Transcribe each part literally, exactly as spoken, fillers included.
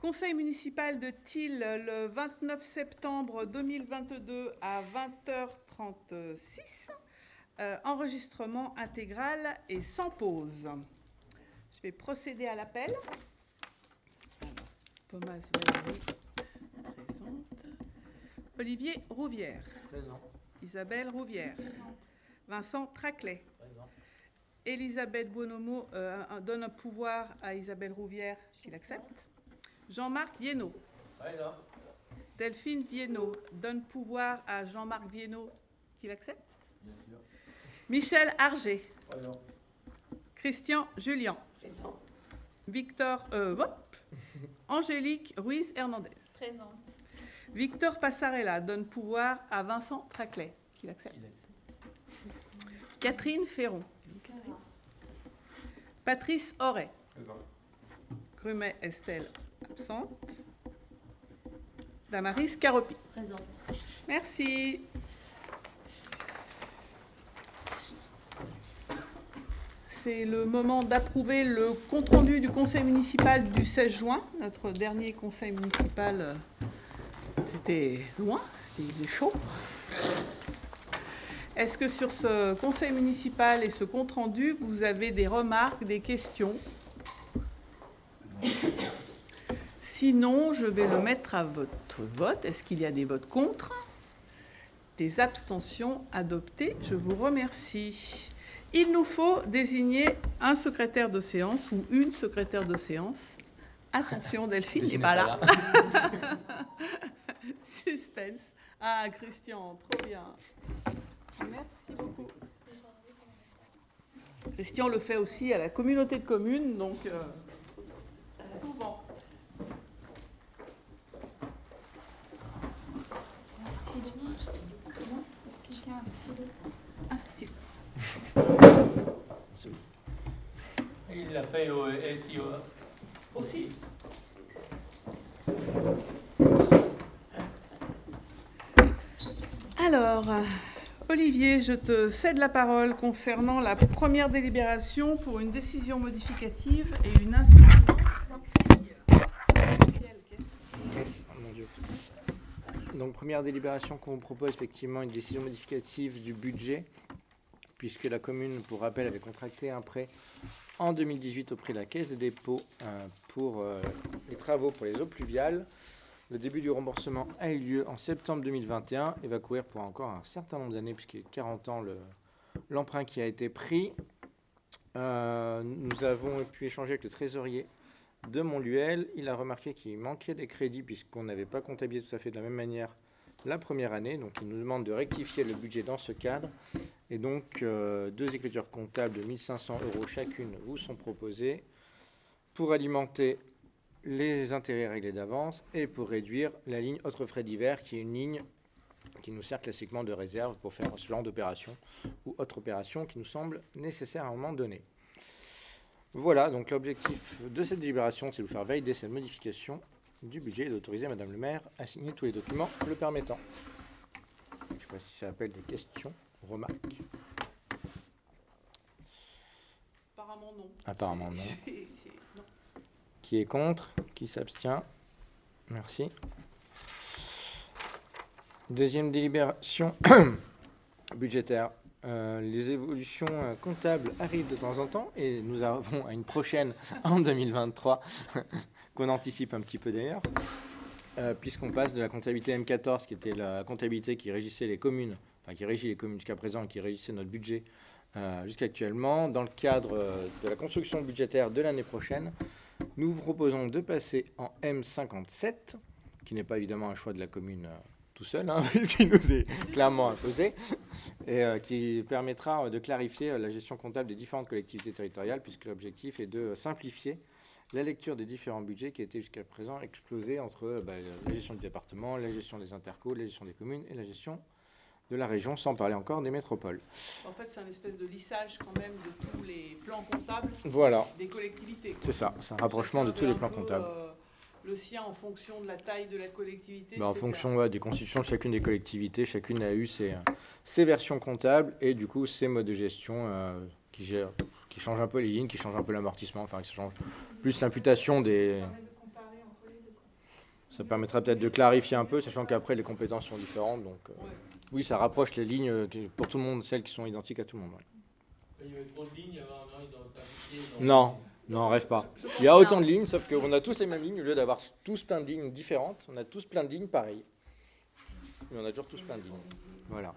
Conseil municipal de Thil le vingt-neuf septembre deux mille vingt-deux à vingt heures trente-six. Euh, enregistrement intégral et sans pause. Je vais procéder à l'appel. Alors, Thomas Valéry, présente. Olivier Rouvière. Présent. Isabelle Rouvière. Présente. Vincent Traclet. Présent. Elisabeth Bonomo euh, donne un pouvoir à Isabelle Rouvière, s'il accepte. Jean-Marc Viennot. Présent. Delphine Viennot donne pouvoir à Jean-Marc Viennot, qu'il accepte. Bien sûr. Michel Arger. Présent. Christian Julien. Présent. Victor euh, hop, Angélique Ruiz Hernandez. Présente. Victor Passarella donne pouvoir à Vincent Traclet, qu'il accepte. Il accepte. Catherine Ferron. Présente. Patrice Auret. Présent. Grumet Estelle, absente. Damaris Caropi. Présente. Merci. C'est le moment d'approuver le compte-rendu du conseil municipal du seize juin. Notre dernier conseil municipal, euh, c'était loin, c'était, il faisait chaud. Est-ce que sur ce conseil municipal et ce compte-rendu, vous avez des remarques, des questions ? Sinon, je vais le mettre à votre vote. Est-ce qu'il y a des votes contre ? Des abstentions adoptées. Je vous remercie. Il nous faut désigner un secrétaire de séance ou une secrétaire de séance. Attention, Delphine n'est pas là. Suspense. Ah, Christian, trop bien. Merci beaucoup. Christian le fait aussi à la communauté de communes, donc euh, souvent. Un stylo. Non ? Est-ce que quelqu'un a un stylo ? Un stylo. Il l'a fait au S I O Aussi. Alors, Olivier, je te cède la parole concernant la première délibération pour une décision modificative et une insuffisance. Yes, oh mon Dieu. Donc première délibération qu'on vous propose, effectivement une décision modificative du budget, puisque la commune, pour rappel, avait contracté un prêt en deux mille dix-huit auprès de la Caisse des dépôts euh, pour euh, les travaux pour les eaux pluviales. Le début du remboursement a eu lieu en septembre deux mille vingt et un et va courir pour encore un certain nombre d'années, puisqu'il y a quarante ans le, l'emprunt qui a été pris. Euh, nous avons pu échanger avec le trésorier de Montluel. Il a remarqué qu'il manquait des crédits puisqu'on n'avait pas comptabilisé tout à fait de la même manière la première année. Donc il nous demande de rectifier le budget dans ce cadre. Et donc euh, deux écritures comptables de mille cinq cents euros chacune vous sont proposées pour alimenter les intérêts réglés d'avance et pour réduire la ligne autres frais divers, qui est une ligne qui nous sert classiquement de réserve pour faire ce genre d'opération ou autre opération qui nous semble nécessaire à un moment donné. Voilà, donc l'objectif de cette délibération, c'est de vous faire valider cette modification du budget et d'autoriser Madame le maire à signer tous les documents le permettant. Je ne sais pas si ça appelle des questions, remarques. Apparemment non. Apparemment non. C'est, c'est, non. Qui est contre? Qui s'abstient? Merci. Deuxième délibération budgétaire. Euh, les évolutions euh, comptables arrivent de temps en temps et nous avons une prochaine en deux mille vingt-trois qu'on anticipe un petit peu d'ailleurs, euh, puisqu'on passe de la comptabilité M quatorze, qui était la comptabilité qui régissait les communes, enfin qui régit les communes jusqu'à présent et qui régissait notre budget euh, jusqu'actuellement. Dans le cadre euh, de la construction budgétaire de l'année prochaine, nous vous proposons de passer en M cinquante-sept, qui n'est pas évidemment un choix de la commune euh, tout seul, hein, qui nous est clairement imposé, et euh, qui permettra de clarifier euh, la gestion comptable des différentes collectivités territoriales, puisque l'objectif est de simplifier la lecture des différents budgets qui étaient jusqu'à présent explosés entre euh, bah, la gestion du département, la gestion des intercos, la gestion des communes et la gestion de la région, sans parler encore des métropoles. En fait, c'est un espèce de lissage quand même de tous les plans comptables Voilà. des collectivités. C'est ça, c'est un rapprochement de tous les plans peu, comptables. Euh, le sien en fonction de la taille de la collectivité. Bah, en c'est fonction un... ouais, des constitutions de chacune des collectivités, chacune a eu ses, ses versions comptables et du coup ses modes de gestion euh, qui, gèrent, qui changent un peu les lignes, qui changent un peu l'amortissement, enfin qui changent plus l'imputation des... Ça permettra peut-être de clarifier un peu, sachant qu'après les compétences sont différentes. Donc euh, Ouais. oui, ça rapproche les lignes euh, qui- pour tout le monde, celles qui sont identiques à tout le monde. Ouais. Il y avait trop de lignes avant, non, ils ont simplifié. donc- Non, non, rêve pas. Je- je pense Il y a que- autant de lignes, sauf qu'on a tous les mêmes lignes, au lieu d'avoir tous plein de lignes différentes, on a tous plein de lignes pareilles. Mais on a toujours tous plein de lignes. Voilà.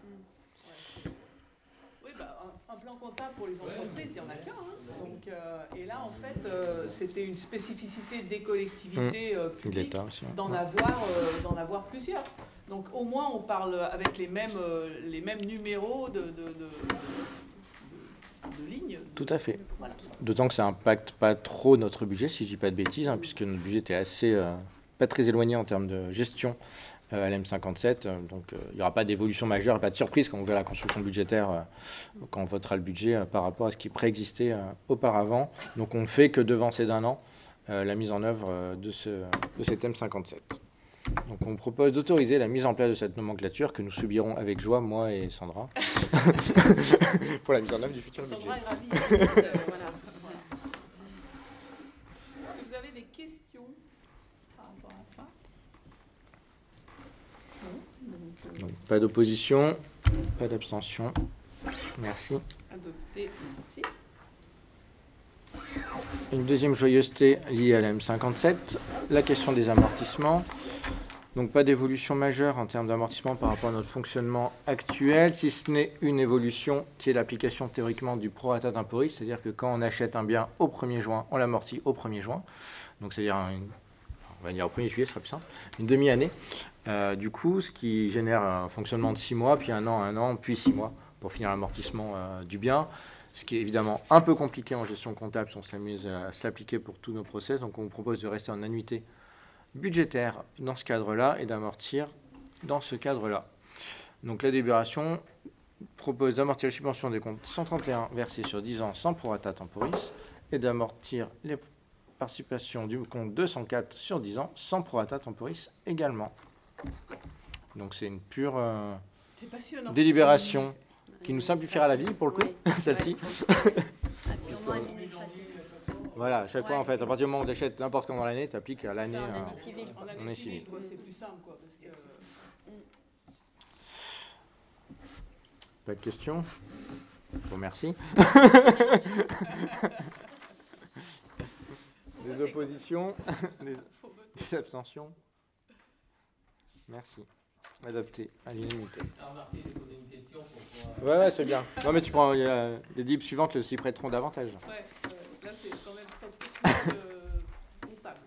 Oui, bah, un, un plan comptable pour les entreprises, il n'y en a qu'un. Hein. Donc, euh, et là, en fait, euh, c'était une spécificité des collectivités euh, publiques L'État aussi. d'en Ouais. avoir, euh, d'en avoir plusieurs. Donc au moins, on parle avec les mêmes, euh, les mêmes numéros de, de, de, de, de- de lignes. Tout à fait. Voilà. D'autant que ça impacte pas trop notre budget, si je dis pas de bêtises, hein, puisque notre budget était assez, euh, pas très éloigné en termes de gestion euh, à l'M cinquante-sept. euh, donc euh, il n'y aura pas d'évolution majeure, pas de surprise quand on verra la construction budgétaire, euh, quand on votera le budget euh, par rapport à ce qui préexistait euh, auparavant. Donc on ne fait que devancer d'un an euh, la mise en œuvre euh, de, ce, de cet M cinquante-sept. Donc on propose d'autoriser la mise en place de cette nomenclature que nous subirons avec joie, moi et Sandra, pour la mise en œuvre du futur budget. Sandra est ravie. Euh, voilà. Voilà. Est-ce que vous avez des questions par rapport à ça? Non. Donc, euh, Donc, pas d'opposition, pas d'abstention. Merci. adopté, merci. Une deuxième joyeuseté liée à la M cinquante-sept, la question des amortissements. Donc pas d'évolution majeure en termes d'amortissement par rapport à notre fonctionnement actuel, si ce n'est une évolution qui est l'application théoriquement du prorata temporis, c'est-à-dire que quand on achète un bien au premier juin, on l'amortit au premier juin. Donc c'est-à-dire, une, on va dire au premier juillet, ce sera plus simple, une demi-année. Euh, du coup, ce qui génère un fonctionnement de six mois, puis un an, un an, puis six mois pour finir l'amortissement euh, du bien. Ce qui est évidemment un peu compliqué en gestion comptable si on s'amuse à se l'appliquer pour tous nos process. Donc on vous propose de rester en annuité budgétaire dans ce cadre-là et d'amortir dans ce cadre-là. Donc la délibération propose d'amortir les subventions des comptes cent trente et un versés sur dix ans sans prorata temporis et d'amortir les participations du compte deux cent quatre sur dix ans sans prorata temporis également. Donc c'est une pure euh, C'est passionnant. délibération qui nous simplifiera la vie pour le coup, Oui. celle-ci. Purement administratif. Voilà, à chaque fois Ouais. en fait, à partir du moment où tu achètes n'importe quand dans l'année, tu appliques à l'année. Enfin, en euh, année civile. En année On est civile, civil. quoi, c'est plus simple, quoi, parce que... Pas de questions? Je vous remercie. Des oppositions? Des, Faut voter. des abstentions? Merci. Adopté à l'unanimité. Ah, remarquez, j'ai posé une question pour pouvoir... Ouais, ouais, c'est bien. Non, mais tu prends il y a les délibes suivantes le s'y prêteront davantage. Ouais, ouais, là, c'est quand même très technique, euh, comptable.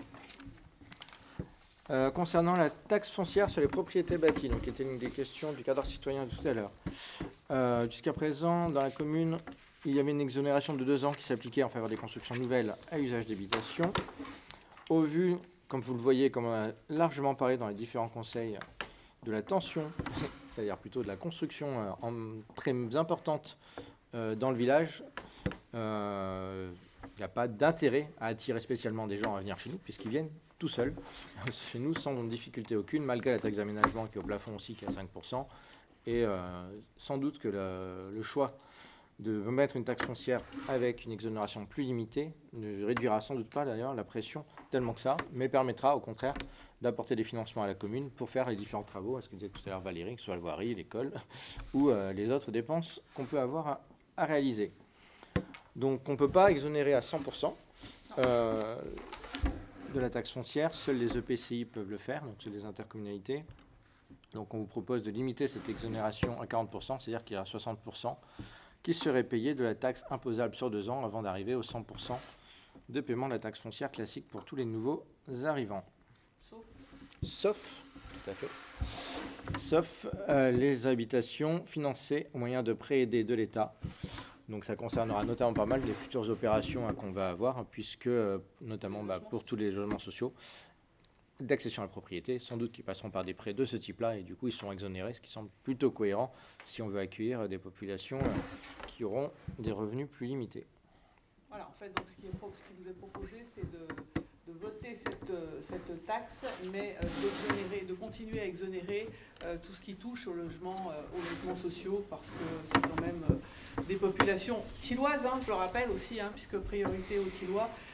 Euh, concernant la taxe foncière sur les propriétés bâties, donc qui était une des questions du cadre citoyen de tout à l'heure. Euh, jusqu'à présent, dans la commune, il y avait une exonération de deux ans qui s'appliquait en faveur des constructions nouvelles à usage d'habitation. Au vu, comme vous le voyez, comme on a largement parlé dans les différents conseils, de la tension, c'est-à-dire plutôt de la construction euh, en, très importante euh, dans le village, euh, il n'y a pas d'intérêt à attirer spécialement des gens à venir chez nous, puisqu'ils viennent tout seuls, chez nous, sans difficulté aucune, malgré la taxe d'aménagement qui est au plafond aussi, qui est à cinq pour cent. Et euh, sans doute que le, le choix de mettre une taxe foncière avec une exonération plus limitée ne réduira sans doute pas d'ailleurs la pression tellement que ça, mais permettra au contraire d'apporter des financements à la commune pour faire les différents travaux, ce que disait tout à l'heure Valérie, que ce soit la voirie, l'école ou euh, les autres dépenses qu'on peut avoir à, à réaliser. Donc on ne peut pas exonérer à cent pour cent euh, de la taxe foncière, seuls les E P C I peuvent le faire, donc c'est des intercommunalités. Donc on vous propose de limiter cette exonération à quarante pour cent, c'est-à-dire qu'il y a soixante pour cent qui serait payé de la taxe imposable sur deux ans avant d'arriver aux cent pour cent de paiement de la taxe foncière classique pour tous les nouveaux arrivants. Sauf, Sauf, tout à fait, sauf euh, les habitations financées au moyen de prêts aidés de l'État. Donc ça concernera notamment pas mal les futures opérations hein, qu'on va avoir, hein, puisque euh, notamment bah, pour tous les logements sociaux d'accession à la propriété, sans doute qu'ils passeront par des prêts de ce type-là, et du coup ils sont exonérés, ce qui semble plutôt cohérent si on veut accueillir des populations euh, qui auront des revenus plus limités. voilà, en fait, donc ce qui, est pro- ce qui vous est proposé, c'est de, de voter cette, euh, cette taxe, mais euh, d'exonérer, de continuer à exonérer euh, tout ce qui touche au logement, euh, aux logements sociaux, parce que c'est quand même euh, des populations tilloises, hein, je le rappelle aussi, hein, puisque priorité aux Tillois,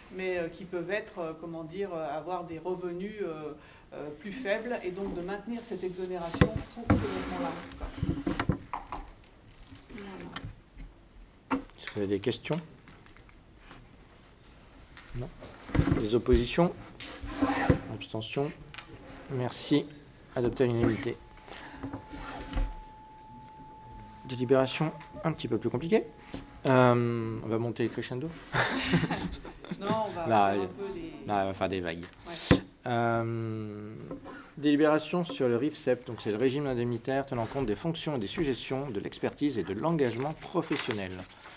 mais euh, qui peuvent être, euh, comment dire, euh, avoir des revenus euh, euh, plus faibles, et donc de maintenir cette exonération pour ces logements-là. en tout cas. Voilà. Est-ce que vous avez des questions? Non. Des oppositions? Abstention? Merci. Adopté à l'unanimité. Délibération un petit peu plus compliquée. Euh, on va monter crescendo. Non, on va Là, faire il- un peu les... Là, on va faire des vagues. Ouais. Euh, délibération sur le R I F S E P, donc c'est le régime indemnitaire tenant compte des fonctions et des suggestions, de l'expertise et de l'engagement professionnel.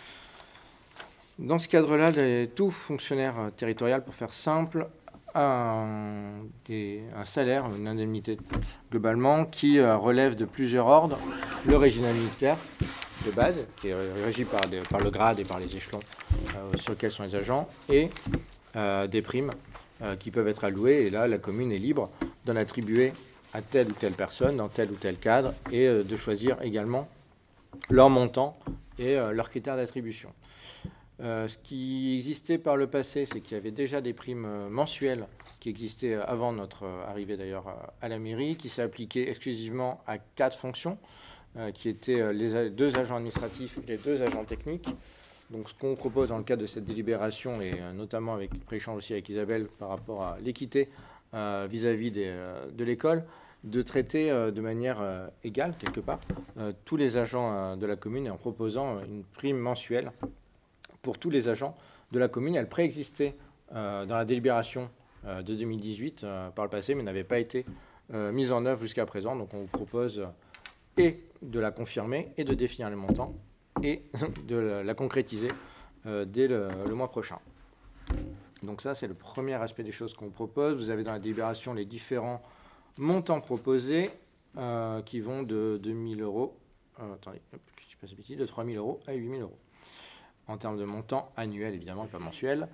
Dans ce cadre-là, les- tout fonctionnaire euh, territorial, pour faire simple, a un, des- un salaire, une indemnité globalement, qui euh, relève de plusieurs ordres. Le régime indemnitaire de base, qui est régi par, des- par le grade et par les échelons euh, sur lesquels sont les agents, et euh, des primes euh, qui peuvent être allouées. Et là, la commune est libre d'en attribuer à telle ou telle personne, dans tel ou tel cadre, et euh, de choisir également leur montant et euh, leurs critères d'attribution. Euh, ce qui existait par le passé, c'est qu'il y avait déjà des primes euh, mensuelles qui existaient euh, avant notre euh, arrivée d'ailleurs euh, à la mairie, qui s'appliquaient exclusivement à quatre fonctions, euh, qui étaient euh, les a- deux agents administratifs et les deux agents techniques. Donc ce qu'on propose dans le cadre de cette délibération, et euh, notamment avec pré-échange aussi avec Isabelle par rapport à l'équité euh, vis-à-vis des, euh, de l'école, de traiter euh, de manière euh, égale, quelque part, euh, tous les agents euh, de la commune, et en proposant euh, une prime mensuelle pour tous les agents de la commune. Elle préexistait euh, dans la délibération euh, de deux mille dix-huit euh, par le passé, mais n'avait pas été euh, mise en œuvre jusqu'à présent. Donc on vous propose euh, et de la confirmer et de définir les montants et de la, la concrétiser euh, dès le, le mois prochain. Donc ça, c'est le premier aspect des choses qu'on propose. Vous avez dans la délibération les différents montants proposés euh, qui vont de deux mille euros, euh, attendez, hop, je dis pas de bêtises, de trois mille euros à huit mille euros. En termes de montant annuel, évidemment, pas mensuel,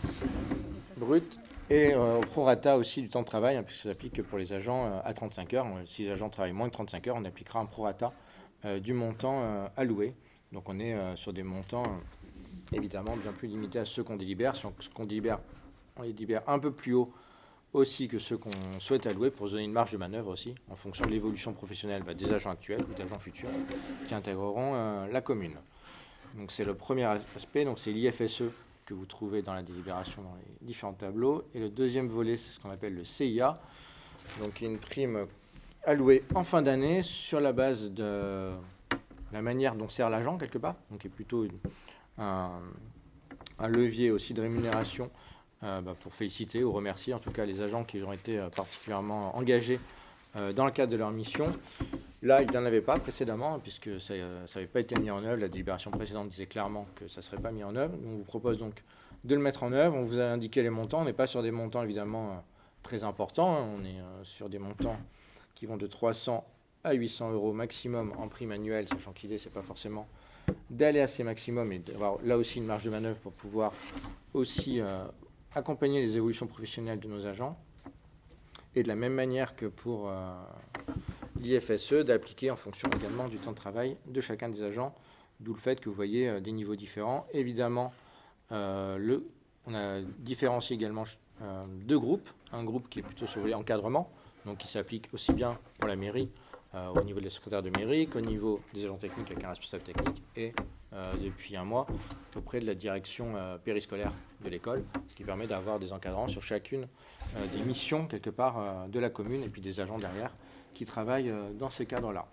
brut, et euh, au prorata aussi du temps de travail, hein, puisque ça s'applique que pour les agents euh, à trente-cinq heures. Si les agents travaillent moins de trente-cinq heures, on appliquera un prorata euh, du montant euh, alloué. Donc on est euh, sur des montants, euh, évidemment, bien plus limités à ceux qu'on délibère. Si on, ce qu'on délibère, on les délibère un peu plus haut aussi que ceux qu'on souhaite allouer, pour se donner une marge de manœuvre aussi, en fonction de l'évolution professionnelle bah, des agents actuels ou d'agents futurs qui intégreront euh, la commune. Donc c'est le premier aspect, donc c'est l'I F S E que vous trouvez dans la délibération dans les différents tableaux. Et le deuxième volet, c'est ce qu'on appelle le C I A, donc une prime allouée en fin d'année sur la base de la manière dont sert l'agent quelque part, donc qui est plutôt une, un, un levier aussi de rémunération euh, bah, pour féliciter ou remercier en tout cas les agents qui ont été euh, particulièrement engagés euh, dans le cadre de leur mission. Là, il n'y en avait pas précédemment, puisque ça n'avait pas été mis en œuvre. La délibération précédente disait clairement que ça ne serait pas mis en œuvre. On vous propose donc de le mettre en œuvre. On vous a indiqué les montants. On n'est pas sur des montants, évidemment, euh, très importants. Hein. On est euh, sur des montants qui vont de trois cents à huit cents euros maximum en prime annuelle, sachant que l'idée, ce n'est pas forcément d'aller à ces maximums et d'avoir là aussi une marge de manœuvre pour pouvoir aussi euh, accompagner les évolutions professionnelles de nos agents. Et de la même manière que pour euh, l'I F S E, d'appliquer en fonction également du temps de travail de chacun des agents, d'où le fait que vous voyez euh, des niveaux différents. Évidemment, euh, le, on a différencié également euh, deux groupes. Un groupe qui est plutôt sur le volet encadrement, donc qui s'applique aussi bien pour la mairie, euh, au niveau des secrétaires de mairie, qu'au niveau des agents techniques avec un responsable technique, et euh, depuis un mois auprès de la direction euh, périscolaire de l'école, ce qui permet d'avoir des encadrants sur chacune euh, des missions quelque part euh, de la commune, et puis des agents derrière qui travaillent euh, dans ces cadres-là.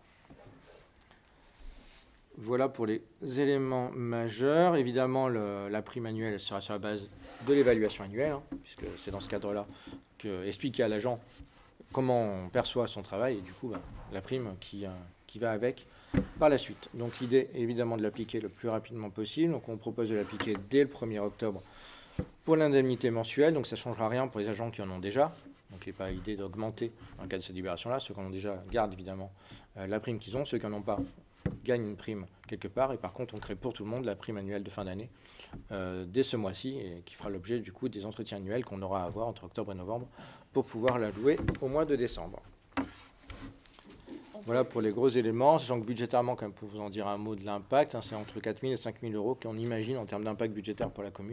Voilà pour les éléments majeurs. Évidemment, le, la prime annuelle elle sera sur la base de l'évaluation annuelle, hein, puisque c'est dans ce cadre-là que expliquer à l'agent comment on perçoit son travail, et du coup, bah, la prime qui, euh, qui va avec par la suite. Donc l'idée est évidemment de l'appliquer le plus rapidement possible. Donc on propose de l'appliquer dès le premier octobre pour l'indemnité mensuelle. Donc ça ne changera rien pour les agents qui en ont déjà. Donc il n'est pas l'idée d'augmenter dans le cas de cette libération-là. Ceux qui en ont déjà gardent évidemment euh, la prime qu'ils ont. Ceux qui n'en ont pas gagnent une prime quelque part. Et par contre, on crée pour tout le monde la prime annuelle de fin d'année euh, dès ce mois-ci, et qui fera l'objet du coup des entretiens annuels qu'on aura à avoir entre octobre et novembre pour pouvoir la louer au mois de décembre. Voilà pour les gros éléments, sachant que budgétairement, quand même, pour vous en dire un mot de l'impact, hein, c'est entre quatre mille et cinq mille euros qu'on imagine en termes d'impact budgétaire pour la commune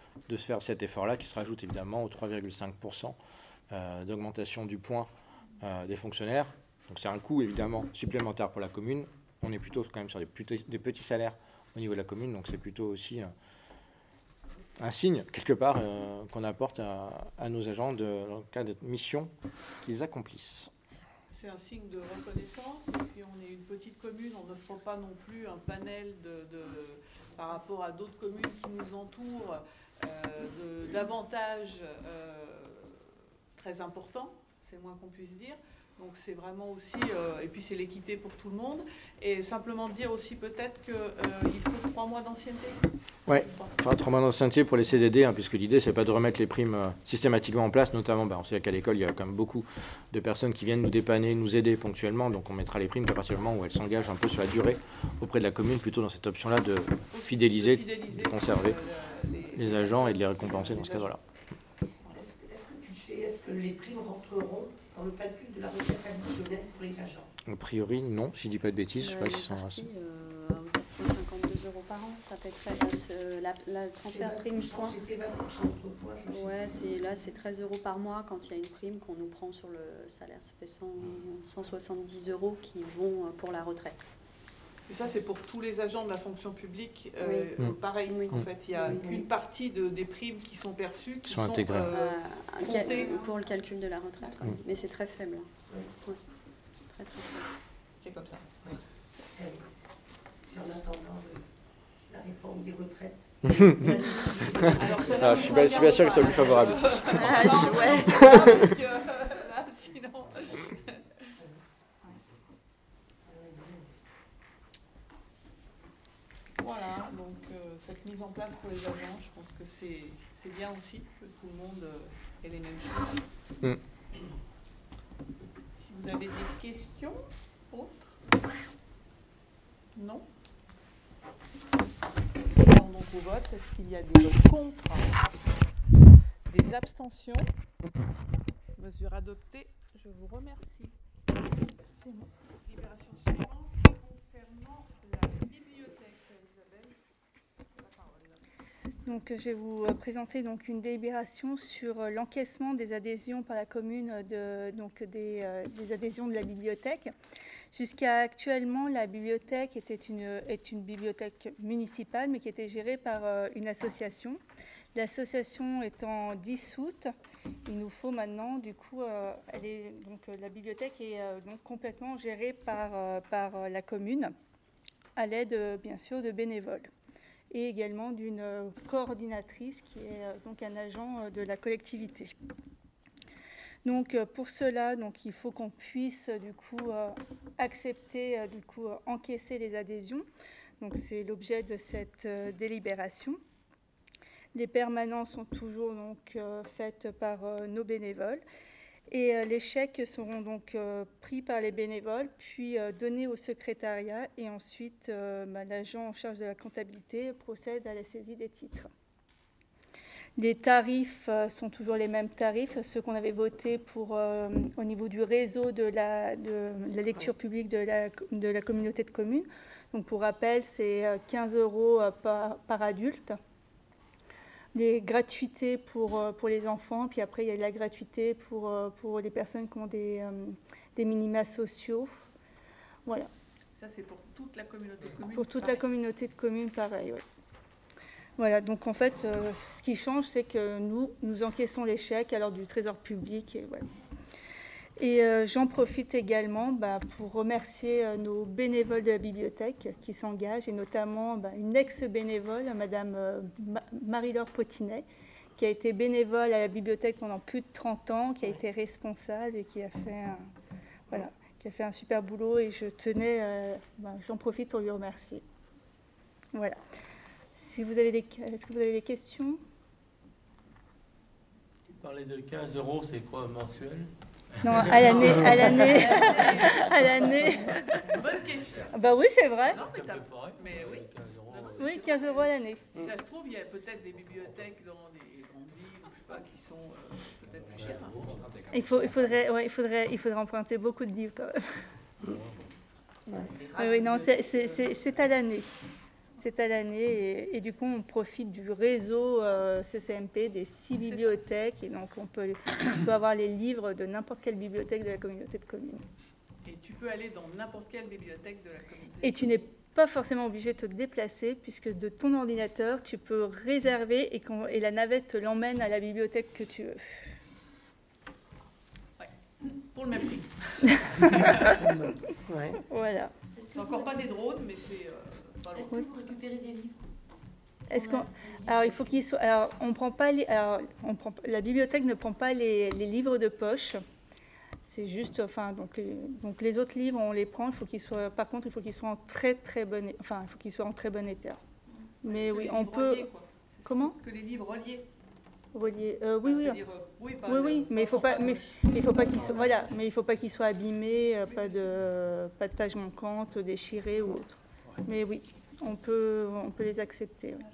de se faire cet effort-là qui se rajoute évidemment aux trois virgule cinq pour cent euh, d'augmentation du point euh, des fonctionnaires. Donc c'est un coût évidemment supplémentaire pour la commune. On est plutôt quand même sur des, petits, des petits salaires au niveau de la commune, donc c'est plutôt aussi euh, un signe quelque part euh, qu'on apporte à, à nos agents de, dans le cas de missions qu'ils accomplissent. C'est un signe de reconnaissance, et puis on est une petite commune, on n'offre pas non plus un panel de, de, par rapport à d'autres communes qui nous entourent, euh, de, d'avantages euh, très importants, c'est le moins qu'on puisse dire. Donc c'est vraiment aussi, euh, et puis c'est l'équité pour tout le monde, et simplement dire aussi peut-être qu'il euh, faut trois mois d'ancienneté. Oui, enfin, trois mois d'ancienneté pour les C D D, hein, puisque l'idée c'est pas de remettre les primes euh, systématiquement en place, notamment bah, on sait qu'à l'école il y a quand même beaucoup de personnes qui viennent nous dépanner, nous aider ponctuellement, donc on mettra les primes qu'à partir du moment où elles s'engagent un peu sur la durée auprès de la commune, plutôt dans cette option-là de fidéliser, de fidéliser de conserver euh, les, les agents et de les récompenser dans ce cadre-là. Est-ce que, est-ce que tu sais, est-ce que les primes rentreront dans le calcul de la retraite additionnelle pour les agents? A priori, non, si je dis pas de bêtises. Euh, je sais pas si c'est partie, euh, cent cinquante-deux euros par an, ça fait très... Euh, la, la transfert prime point. C'était vingt pour cent autrefois, je sais. Ouais, c'est, là c'est treize euros par mois quand il y a une prime qu'on nous prend sur le salaire. Ça fait cent, cent soixante-dix euros qui vont pour la retraite. Et ça, c'est pour tous les agents de la fonction publique. Euh, Oui. euh, pareil, Oui. en fait, il n'y a Oui. qu'une partie de, des primes qui sont perçues, qui Sont sont, intégrées. euh, Euh, comptées. pour le calcul de la retraite, ouais. Mm. Mais c'est très faible. Oui. Ouais. Très, très faible. C'est comme ça. Eh oui. C'est en attendant le- la réforme des retraites. Alors, ça, Ah, je suis bien- je suis bien sûr que ça lui est favorable. Ah, je- ouais. Parce que, là, sinon... Voilà, donc euh, cette mise en place pour les agents, je pense que c'est, c'est bien aussi que tout le monde euh, ait les mêmes choses. Mm. Si vous avez des questions autres? Non? Nous allons donc au vote. Est-ce qu'il y a des votes contre? Des abstentions? Mesure adoptée. Je vous remercie. C'est bon. Libération suivante concernant la bibliothèque. Isabelle, la parole. Donc, je vais vous euh, présenter donc, une délibération sur euh, l'encaissement des adhésions par la commune de, donc, des, euh, des adhésions de la bibliothèque. Jusqu'à actuellement, la bibliothèque était une, est une bibliothèque municipale, mais qui était gérée par euh, une association. L'association étant dissoute, il nous faut maintenant, du coup, euh, elle est, donc, euh, la bibliothèque est euh, donc complètement gérée par, euh, par euh, la commune, à l'aide, euh, bien sûr, de bénévoles, et également d'une euh, coordinatrice qui est euh, donc un agent euh, de la collectivité. Donc, euh, pour cela, donc, il faut qu'on puisse, euh, du coup, euh, accepter, euh, du coup, euh, encaisser les adhésions. Donc, c'est l'objet de cette euh, délibération. Les permanences sont toujours donc euh, faites par euh, nos bénévoles et euh, les chèques seront donc euh, pris par les bénévoles puis euh, donnés au secrétariat et ensuite euh, bah, l'agent en charge de la comptabilité procède à la saisie des titres. Les tarifs euh, sont toujours les mêmes tarifs, ceux qu'on avait votés pour, euh, au niveau du réseau de la, de la lecture publique de la, de la communauté de communes. Donc pour rappel, c'est quinze euros par, par adulte. Les gratuités pour, pour les enfants, puis après il y a de la gratuité pour, pour les personnes qui ont des, des minima sociaux. Voilà. Ça, c'est pour toute la communauté de communes? Pour toute pareil. la communauté de communes, pareil, oui. Voilà, donc en fait, euh, ce qui change, c'est que nous, nous encaissons les chèques à l'ordre du Trésor public. Et, voilà. Et euh, j'en profite également bah, pour remercier euh, nos bénévoles de la bibliothèque qui s'engagent, et notamment bah, une ex-bénévole, Madame euh, Ma- Marie-Laure Potinet, qui a été bénévole à la bibliothèque pendant plus de trente ans, qui a été responsable et qui a fait un, voilà, qui a fait un super boulot. Et je tenais, euh, bah, j'en profite pour lui remercier. Voilà. Si vous avez des, est-ce que vous avez des questions? Tu parlais de quinze euros, c'est quoi, mensuel? Non, à l'année, à l'année, à l'année. Bonne question. Bah oui, c'est vrai. Non, mais, Ça t'as- fait pareil, mais oui. quinze euros, Non, non, euh, Oui, quinze euros à l'année. Si ça se trouve, il y a peut-être des bibliothèques dans des grandes villes, ou je sais pas, qui sont euh, peut-être plus chères. Il, faut, il, faudrait, ouais, il, faudrait, il faudrait emprunter beaucoup de livres quand même. Oui, oui, non, c'est, c'est, c'est, c'est à l'année. C'est à l'année et, et du coup on profite du réseau euh, C C M P des six bibliothèques et donc on peut, on peut avoir les livres de n'importe quelle bibliothèque de la communauté de communes. Et tu peux aller dans n'importe quelle bibliothèque de la communauté. Et tu n'es pas forcément obligé de te déplacer puisque de ton ordinateur tu peux réserver et, qu'on, et la navette te l'emmène à la bibliothèque que tu veux. Ouais. Pour le même prix. Ouais. Voilà. C'est encore pas des drones, mais c'est euh, pas Est-ce loin. que vous récupérez des livres? Est-ce qu'on, alors il faut qu'il soit, alors on prend pas les, alors on prend, la bibliothèque ne prend pas les, les livres de poche. C'est juste, enfin donc les, donc les autres livres on les prend. Il faut qu'ils soient, par contre il faut qu'ils soient en très très bon, é- enfin il faut qu'ils soient en très bon état. Mais Que oui, les on livres peut. reliés, quoi. C'est ça. Comment? Que les livres reliés. Relier. Euh, oui Enfin, oui. c'est-à-dire, euh, oui, pas Oui, le- oui, mais il faut format pas, mais poche. il faut pas qu'ils soient, voilà, mais il faut pas qu'ils soient abîmés, euh, pas de, pas de pages manquantes, déchirées ou autre. Mais oui, on peut, on peut les accepter. ouais.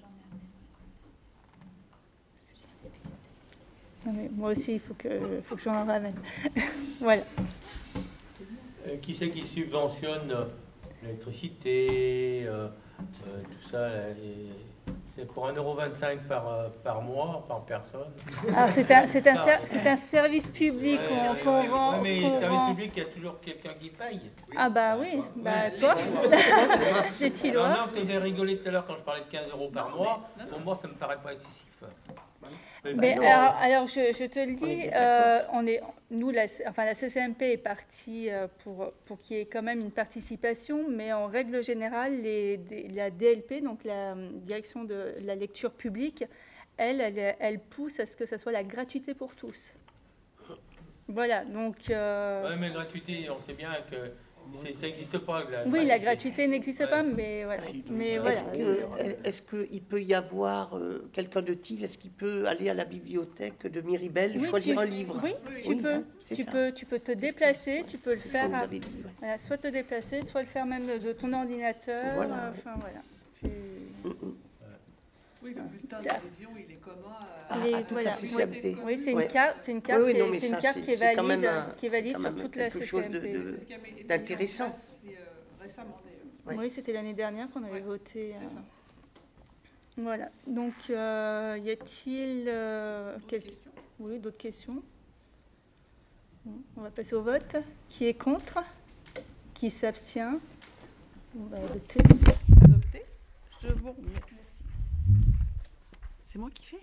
Non, mais moi aussi, il faut que, faut que j'en ramène. Voilà. Euh, Qui c'est qui subventionne euh, l'électricité, euh, euh, tout ça là, et c'est pour un euro vingt-cinq par, euh, par mois, par personne. Alors c'est un, c'est un, ser- c'est un service public Ouais, qu'on, service qu'on public. rend. Ouais, mais qu'on service rend- public, il y a toujours quelqu'un qui paye. Ah bah oui, bah Ouais, toi, les- les Alors Tillois. non, que j'ai rigolé tout à l'heure quand je parlais de quinze euros par Non, mois, mais- non, pour non. moi ça me paraît pas excessif. Mais Mais bon, alors, alors je, je te le On est dis, bien euh, on est, nous, la, enfin, la C C M P est partie euh, pour, pour qu'il y ait quand même une participation, mais en règle générale, les, des- la D L P, donc la euh, direction de la lecture publique, elle, elle, elle pousse à ce que ça soit la gratuité pour tous. Voilà, donc... euh, ouais, mais gratuité, on sait bien que c'est- ça n'existe pas. La oui, la gratuité n'existe Ouais. pas, mais voilà. Mais voilà. Est-ce que, est-ce qu'il peut y avoir euh, quelqu'un de Thiel, est-ce qu'il peut aller à la bibliothèque de Miribel, Oui, choisir tu- un livre? Oui, Oui, tu oui, peux. hein, c'est Tu ça. peux, tu peux te C'est ce que- déplacer, tu peux le C'est ce que faire, vous à- avez dit, ouais. voilà, soit te déplacer, soit le faire même de ton ordinateur. Voilà, euh, ouais. Enfin voilà. Tu- Mm, mm. Oui, le bulletin C'est- d'adhésion, il est commun à, Ah, Les- à toute voilà. la C C M P. Oui, c'est une Ouais. carte, c'est une carte, Oui, oui, qui est- non, mais c'est ça, une carte c'est- qui est c'est quand valide, même un- qui est c'est valide quand sur même toute la quelque chose de- C C M P. de- c'est ce qui a été mis en d'intéressant. place, euh, récemment d'ailleurs. Ouais. Oui, c'était l'année dernière qu'on avait Ouais, voté. C'est euh, ça. Voilà. Donc, euh, y a-t-il euh, D'autres quel- questions? oui, d'autres questions? Bon, on va passer au vote. Qui est contre? Qui s'abstient? On va adopter. Adopté. Je vous remercie. C'est moi qui fais?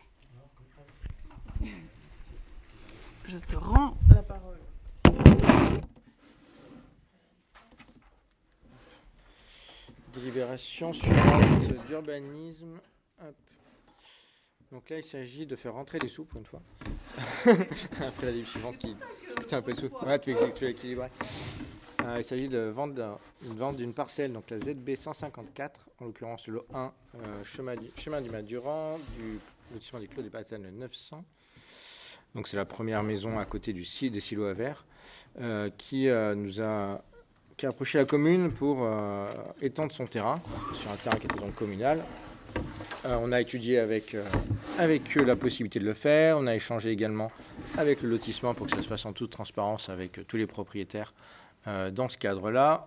Je te rends la parole. Délibération suivante d'urbanisme. Hop. Donc là, il s'agit de faire rentrer des sous pour une fois. Après la délibération suivante qui coûte un peu de sous. Ouais, tu es, tu es équilibré. Euh, il s'agit de vendre une vente d'une parcelle, donc la Z B cent cinquante-quatre, en l'occurrence le un, euh, chemin, du, chemin du Madurand, du lotissement des Clos des Patanes neuf cents. Donc c'est la première maison à côté du site des silos à verre, euh, qui euh, nous a qui a approché la commune pour euh, étendre son terrain, sur un terrain qui était donc communal. Euh, on a étudié avec, euh, avec eux la possibilité de le faire. On a échangé également avec le lotissement pour que ça se fasse en toute transparence avec euh, tous les propriétaires euh, dans ce cadre-là.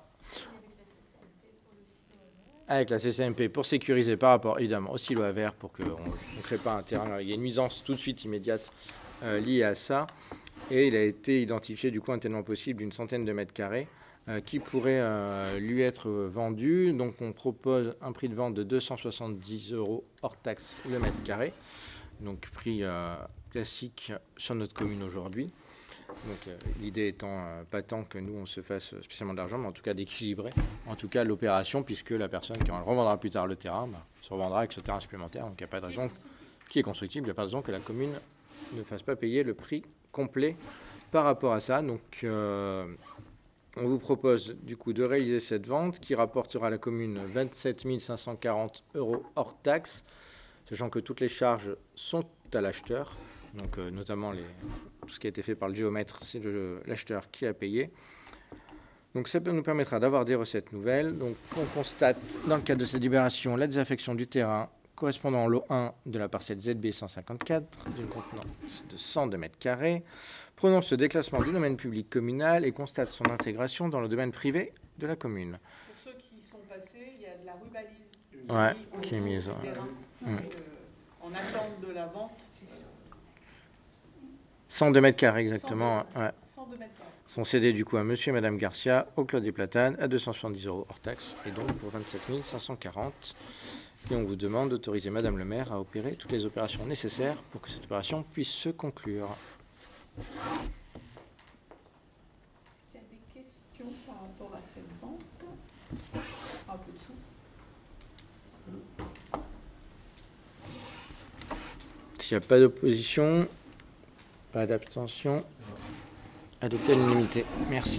Avec la C C M P pour sécuriser par rapport évidemment au silo à verre pour qu'on ne crée pas un terrain. Il y a une nuisance tout de suite immédiate euh, liée à ça. Et il a été identifié du coup un tellement possible d'une centaine de mètres carrés euh, qui pourrait euh, lui être vendu. Donc on propose un prix de vente de deux cent soixante-dix euros hors taxe le mètre carré. Donc prix euh, classique sur notre commune aujourd'hui. Donc euh, l'idée étant euh, pas tant que nous on se fasse spécialement d'argent, mais en tout cas d'équilibrer en tout cas l'opération, puisque la personne qui en revendra plus tard le terrain bah, se revendra avec ce terrain supplémentaire. Donc il n'y a pas de raison qui est constructible, il n'y a pas de raison que la commune ne fasse pas payer le prix complet par rapport à ça. Donc euh, on vous propose du coup de réaliser cette vente qui rapportera à la commune vingt-sept mille cinq cent quarante euros hors taxe, sachant que toutes les charges sont à l'acheteur. Donc euh, notamment les, tout ce qui a été fait par le géomètre, c'est le- l'acheteur qui a payé. Donc ça nous permettra d'avoir des recettes nouvelles. Donc on constate dans le cadre de cette libération la désaffection du terrain correspondant au lot un de la parcelle Z B cent cinquante-quatre d'une contenance de cent deux mètres carrés, prononce ce déclassement du domaine public communal et constate son intégration dans le domaine privé de la commune. Pour ceux qui sont passés, il y a de la rubalise Ouais, mis au qui est niveau mise, du ouais. terrain, Mm. euh, en attente de la vente. cent deux mètres carrés exactement. Ouais. cent deux mètres carrés. Sont cédés du coup à Monsieur et Madame Garcia, au Clos des Platanes, à deux cent soixante-dix euros hors taxe, et donc pour vingt-sept mille cinq cent quarante. Et on vous demande d'autoriser Madame le maire à opérer toutes les opérations nécessaires pour que cette opération puisse se conclure. Il y a des questions par rapport à cette vente. Un peu de sous. S'il n'y a pas d'opposition, pas d'abstention, adopté à l'unanimité. Merci.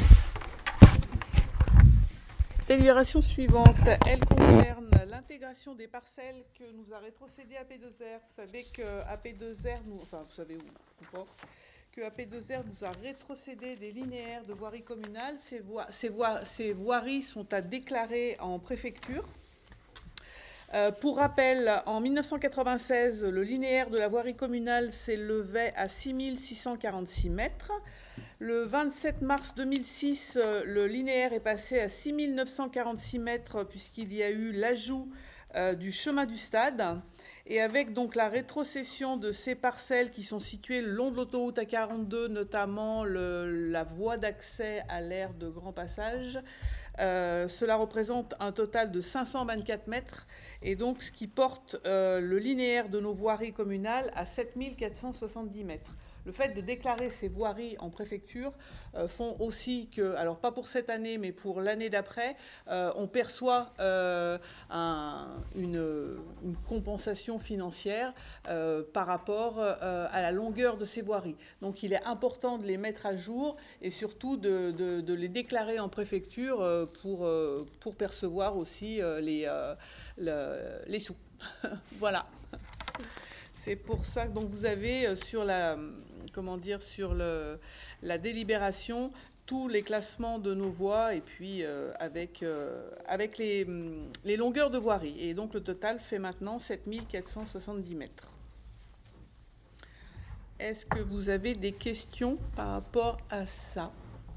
Délibération suivante, elle concerne l'intégration des parcelles que nous a rétrocédé A P deux R. Vous savez que A P deux R, nous, enfin vous savez où, ou pas, que A P deux R nous a rétrocédé des linéaires de voirie communale. Ces, voi ces, voi ces voiries sont à déclarer en préfecture. Euh, pour rappel, en mille neuf cent quatre-vingt-seize, le linéaire de la voirie communale s'élevait à six mille six cent quarante-six mètres. Le vingt-sept mars deux mille six, le linéaire est passé à six mille neuf cent quarante-six mètres puisqu'il y a eu l'ajout euh, du chemin du stade. Et avec donc la rétrocession de ces parcelles qui sont situées le long de l'autoroute A quarante-deux, notamment le, la voie d'accès à l'aire de grand passage, euh, cela représente un total de cinq cent vingt-quatre mètres, et donc ce qui porte euh, le linéaire de nos voiries communales à sept mille quatre cent soixante-dix mètres. Le fait de déclarer ces voiries en préfecture euh, font aussi que, alors pas pour cette année, mais pour l'année d'après, euh, on perçoit euh, un, une, une compensation financière euh, par rapport euh, à la longueur de ces voiries. Donc il est important de les mettre à jour et surtout de, de, de les déclarer en préfecture euh, pour, euh, pour percevoir aussi euh, les, euh, le, les sous. Voilà. C'est pour ça que donc vous avez sur la, comment dire, sur le, la délibération tous les classements de nos voies et puis euh, avec, euh, avec les, les longueurs de voirie. Et donc le total fait maintenant sept mille quatre cent soixante-dix mètres. Est-ce que vous avez des questions par rapport à ça?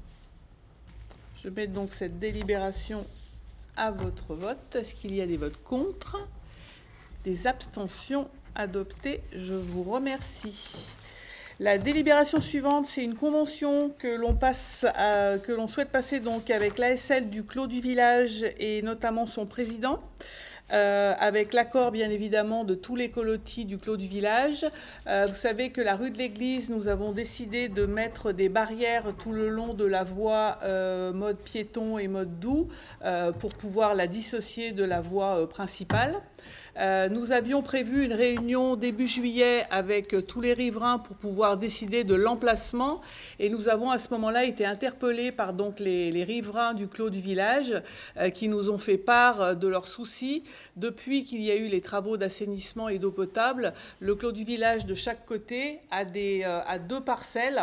Je mets donc cette délibération à votre vote. Est-ce qu'il y a des votes contre? Des abstentions? Adopté, je vous remercie. La délibération suivante, c'est une convention que l'on passe, à, que l'on souhaite passer donc avec l'A S L du Clos du Village et notamment son président, euh, avec l'accord bien évidemment de tous les colotis du Clos du Village. Euh, vous savez que la rue de l'Église, nous avons décidé de mettre des barrières tout le long de la voie euh, mode piéton et mode doux euh, pour pouvoir la dissocier de la voie euh, principale. Euh, nous avions prévu une réunion début juillet avec euh, tous les riverains pour pouvoir décider de l'emplacement et nous avons à ce moment-là été interpellés par donc, les, les riverains du Clos du Village euh, qui nous ont fait part euh, de leurs soucis. Depuis qu'il y a eu les travaux d'assainissement et d'eau potable, le Clos du Village de chaque côté a, des, euh, a deux parcelles.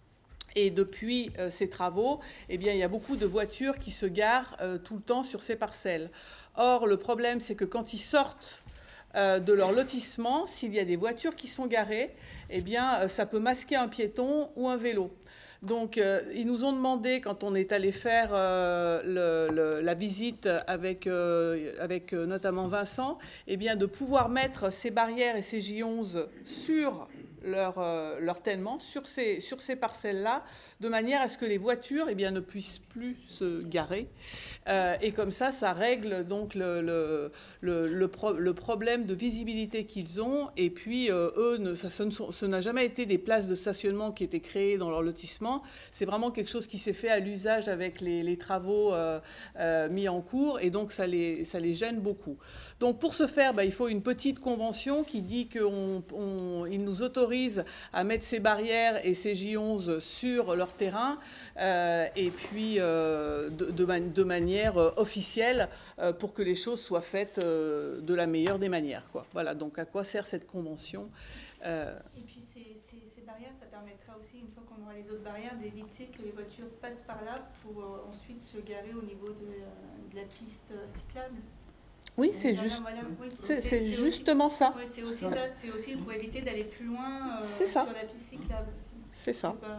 Et depuis euh, ces travaux, eh bien, il y a beaucoup de voitures qui se garent euh, tout le temps sur ces parcelles. Or, le problème, c'est que quand ils sortent euh, de leur lotissement, s'il y a des voitures qui sont garées, eh bien, euh, ça peut masquer un piéton ou un vélo. Donc, euh, ils nous ont demandé, quand on est allé faire euh, le, le, la visite avec, euh, avec euh, notamment Vincent, eh bien, de pouvoir mettre ces barrières et ces J onze sur leur, euh, leur tellement, sur ces, sur ces parcelles-là, de manière à ce que les voitures eh bien, ne puissent plus se garer. Euh, et comme ça, ça règle donc le, le, le, le, pro, le problème de visibilité qu'ils ont. Et puis, euh, eux, ne, ça, ce, ne sont, ce n'a jamais été des places de stationnement qui étaient créées dans leur lotissement. C'est vraiment quelque chose qui s'est fait à l'usage avec les, les travaux euh, euh, mis en cours. Et donc, ça les, ça les gêne beaucoup. Donc, pour ce faire, bah, il faut une petite convention qui dit qu'il nous autorise à mettre ces barrières et ces J onze sur leur terrain. Euh, et puis, euh, de, de, man de manière officielle euh, pour que les choses soient faites euh, de la meilleure des manières, quoi. Voilà, donc à quoi sert cette convention euh... Et puis ces, ces, ces barrières, ça permettra aussi, une fois qu'on aura les autres barrières, d'éviter que les voitures passent par là pour euh, ensuite se garer au niveau de, euh, de la piste cyclable. Oui, c'est juste, voilà, oui, c'est justement aussi, ça. Oui, c'est aussi ça, c'est aussi pour éviter d'aller plus loin euh, sur la piste cyclable aussi. C'est ça. Pas...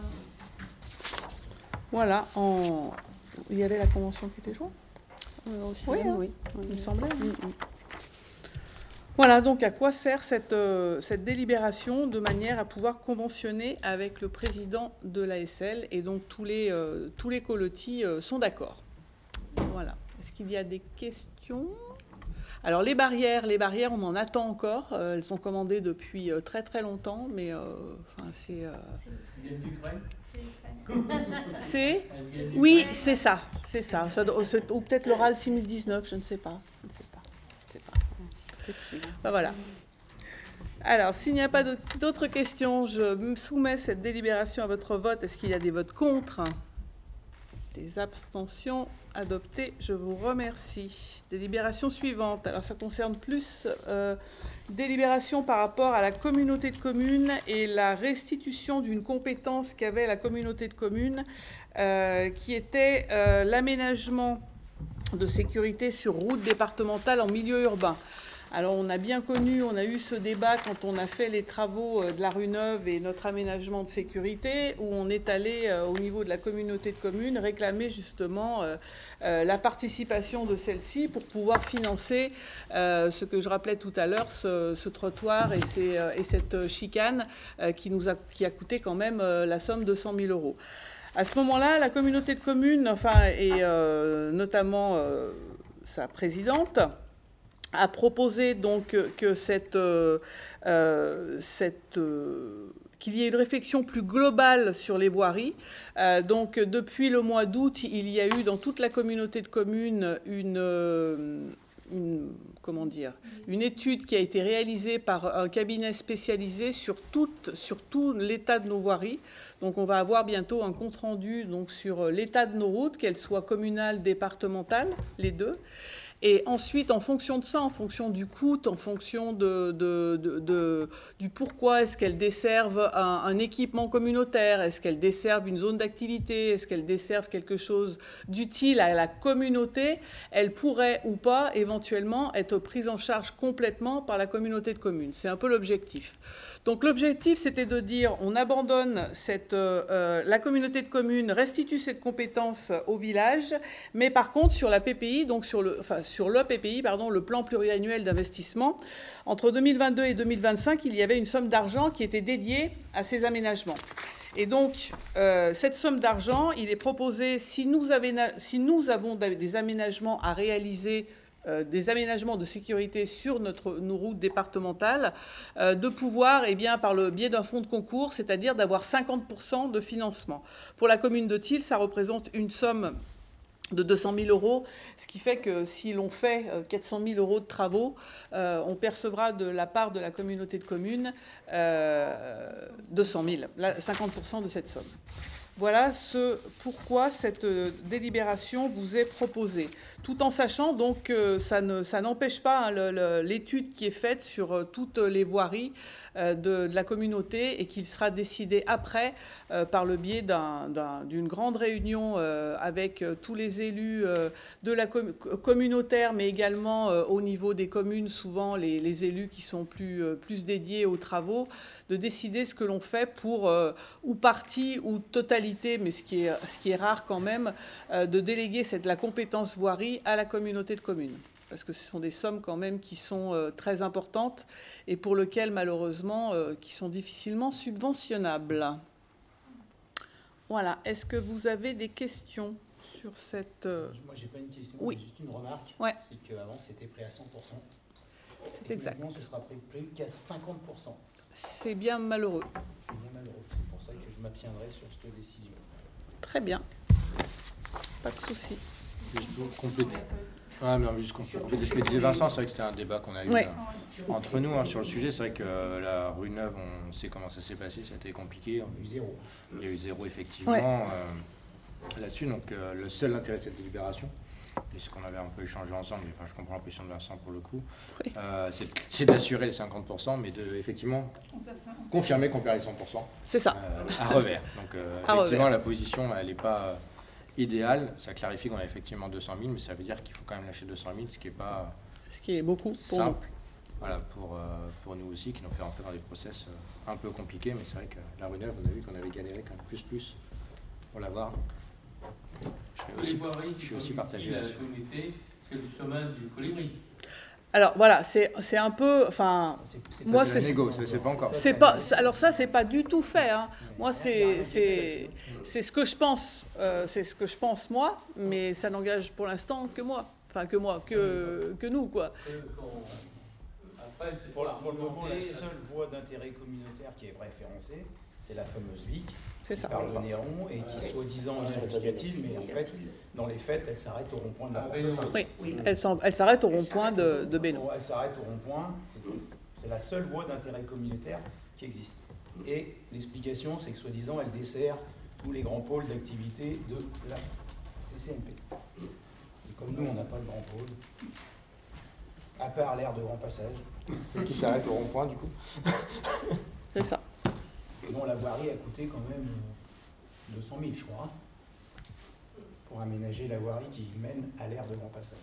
Voilà, en... il y avait la convention qui était jointe. Euh, aussi, oui, hein, oui, il me semblait. Mm -hmm. Voilà donc à quoi sert cette, euh, cette délibération, de manière à pouvoir conventionner avec le président de l'A S L, et donc tous les, euh, tous les colotis euh, sont d'accord. Voilà. Est-ce qu'il y a des questions ? Alors les barrières, les barrières, on en attend encore. Euh, elles sont commandées depuis euh, très très longtemps, mais euh, enfin c'est. Euh... C'est oui, c'est ça, c'est ça. ça doit, ou peut-être l'oral six mille dix-neuf, je ne sais pas. Je ne sais pas. Je ne sais pas. Enfin, voilà. Alors, s'il n'y a pas d'autres questions, je me soumets cette délibération à votre vote. Est-ce qu'il y a des votes contre ? Des abstentions? Adopté, je vous remercie. Délibération suivante. Alors, ça concerne plus euh, délibération par rapport à la communauté de communes et la restitution d'une compétence qu'avait la communauté de communes, euh, qui était euh, l'aménagement de sécurité sur route départementale en milieu urbain. Alors, on a bien connu, on a eu ce débat quand on a fait les travaux de la rue Neuve et notre aménagement de sécurité, où on est allé, euh, au niveau de la communauté de communes, réclamer justement euh, euh, la participation de celle-ci pour pouvoir financer euh, ce que je rappelais tout à l'heure, ce, ce trottoir et, ces, euh, et cette chicane euh, qui nous a, qui a coûté quand même euh, la somme de cent mille euros. À ce moment-là, la communauté de communes, enfin, et euh, notamment euh, sa présidente, a proposé donc que cette, euh, euh, cette, euh, qu'il y ait une réflexion plus globale sur les voiries. Euh, donc depuis le mois d'août, il y a eu dans toute la communauté de communes une, euh, une, comment dire, une étude qui a été réalisée par un cabinet spécialisé sur, toute, sur tout l'état de nos voiries. Donc on va avoir bientôt un compte-rendu donc, sur l'état de nos routes, qu'elles soient communales, départementales, les deux. Et ensuite, en fonction de ça, en fonction du coût, en fonction de, de, de, de, du pourquoi, est-ce qu'elles desservent un, un équipement communautaire, est-ce qu'elles desservent une zone d'activité, est-ce qu'elles desservent quelque chose d'utile à la communauté, elles pourraient ou pas éventuellement être prises en charge complètement par la communauté de communes. C'est un peu l'objectif. Donc l'objectif, c'était de dire on abandonne cette, euh, la communauté de communes, restitue cette compétence au village, mais par contre sur la P P I, donc sur le, enfin, sur le P P I, pardon, le plan pluriannuel d'investissement, entre deux mille vingt-deux et deux mille vingt-cinq, il y avait une somme d'argent qui était dédiée à ces aménagements. Et donc, euh, cette somme d'argent, il est proposé, si nous, aména- si nous avons des aménagements à réaliser, euh, des aménagements de sécurité sur notre, nos routes départementales, euh, de pouvoir, eh bien, par le biais d'un fonds de concours, c'est-à-dire d'avoir cinquante pour cent de financement. Pour la commune de Thil, ça représente une somme de deux cent mille euros, ce qui fait que si l'on fait quatre cent mille euros de travaux, euh, on percevra de la part de la communauté de communes euh, deux cent mille, cinquante pour cent de cette somme. Voilà ce pourquoi cette délibération vous est proposée, tout en sachant donc que ça ne, ça n'empêche pas hein, le, le, l'étude qui est faite sur toutes les voiries euh, de, de la communauté et qui sera décidée après euh, par le biais d'un, d'un, d'une grande réunion euh, avec tous les élus euh, de la com- communautaire, mais également euh, au niveau des communes, souvent les, les élus qui sont plus, euh, plus dédiés aux travaux, de décider ce que l'on fait pour euh, ou partie ou totalité, mais ce qui est, ce qui est rare quand même, euh, de déléguer cette, la compétence voirie à la communauté de communes. Parce que ce sont des sommes quand même qui sont euh, très importantes et pour lesquelles, malheureusement, euh, qui sont difficilement subventionnables. Voilà. Est-ce que vous avez des questions sur cette... Euh... Moi, j'ai pas une question, oui. J'ai juste une remarque. Ouais. C'est qu'avant, c'était pris à cent pour cent. C'est exact. Maintenant, ce sera pris plus qu'à cinquante pour cent. C'est bien malheureux. C'est bien malheureux. C'est pour ça que je m'abstiendrai sur cette décision. Très bien. Pas de souci. Juste pour compléter. Ouais, mais juste compléter ce que disait Vincent, c'est vrai que c'était un débat qu'on a eu ouais. euh, entre nous hein, sur le sujet. C'est vrai que euh, la rue Neuve, on sait comment ça s'est passé, ça a été compliqué. Il y a eu zéro. Il y a eu zéro, effectivement, ouais. euh, là-dessus. Donc, euh, le seul intérêt de cette délibération, et ce qu'on avait un peu échangé ensemble, mais enfin, je comprends la position de Vincent pour le coup, oui. euh, c'est, c'est d'assurer les cinquante pour cent, mais de, effectivement, confirmer qu'on perd les cent pour cent. C'est ça. Euh, à revers. Donc, euh, effectivement, revers. La position, elle n'est pas... Euh, idéal, ça clarifie qu'on a effectivement deux cent mille, mais ça veut dire qu'il faut quand même lâcher deux cent mille, ce qui est pas ce qui est beaucoup pour simple. Nous. Voilà, pour, euh, pour nous aussi, qui nous fait rentrer dans des process euh, un peu compliqués, mais c'est vrai que la rue Neuve, on a vu qu'on avait galéré quand même plus plus pour l'avoir. Je suis aussi, je suis aussi partagé là-dessus. La communauté, c'est le chemin du Colibri. Alors voilà, c'est c'est un peu, enfin, C'est- c'est moi pas C'est c'est la négo, c'est c'est pas encore. c'est pas, c'est- alors ça c'est pas du tout fait. Hein. Moi c'est c'est c'est ce que je pense, euh, c'est ce que je pense moi, mais ça n'engage pour l'instant que moi, enfin que moi, que que nous quoi. Euh, qu'on- Après, c'est Pour, pas pour le moment, la argumenté, seule voie d'intérêt communautaire qui est référencée, c'est la fameuse V I C, C'est qui ça. parle de Néron et qui soi-disant est justificative, mais en fait, dans les faits, elle s'arrête au rond-point de la Ah, porte mais non. Sainte. Oui, Oui. elle s'en- elle s'arrête au rond-point de de Bénon. Elle s'arrête au rond-point, c'est tout. C'est la seule voie d'intérêt communautaire qui existe. Et l'explication, c'est que soi-disant, elle dessert tous les grands pôles d'activité de la C C M P. Et comme nous, on n'a pas de grand pôle, à part l'aire de grand passage, Qui s'arrête au rond-point, du coup. C'est ça. dont la voirie a coûté quand même euh, deux cent mille, je crois, hein, pour aménager la voirie qui mène à l'aire de grand passage.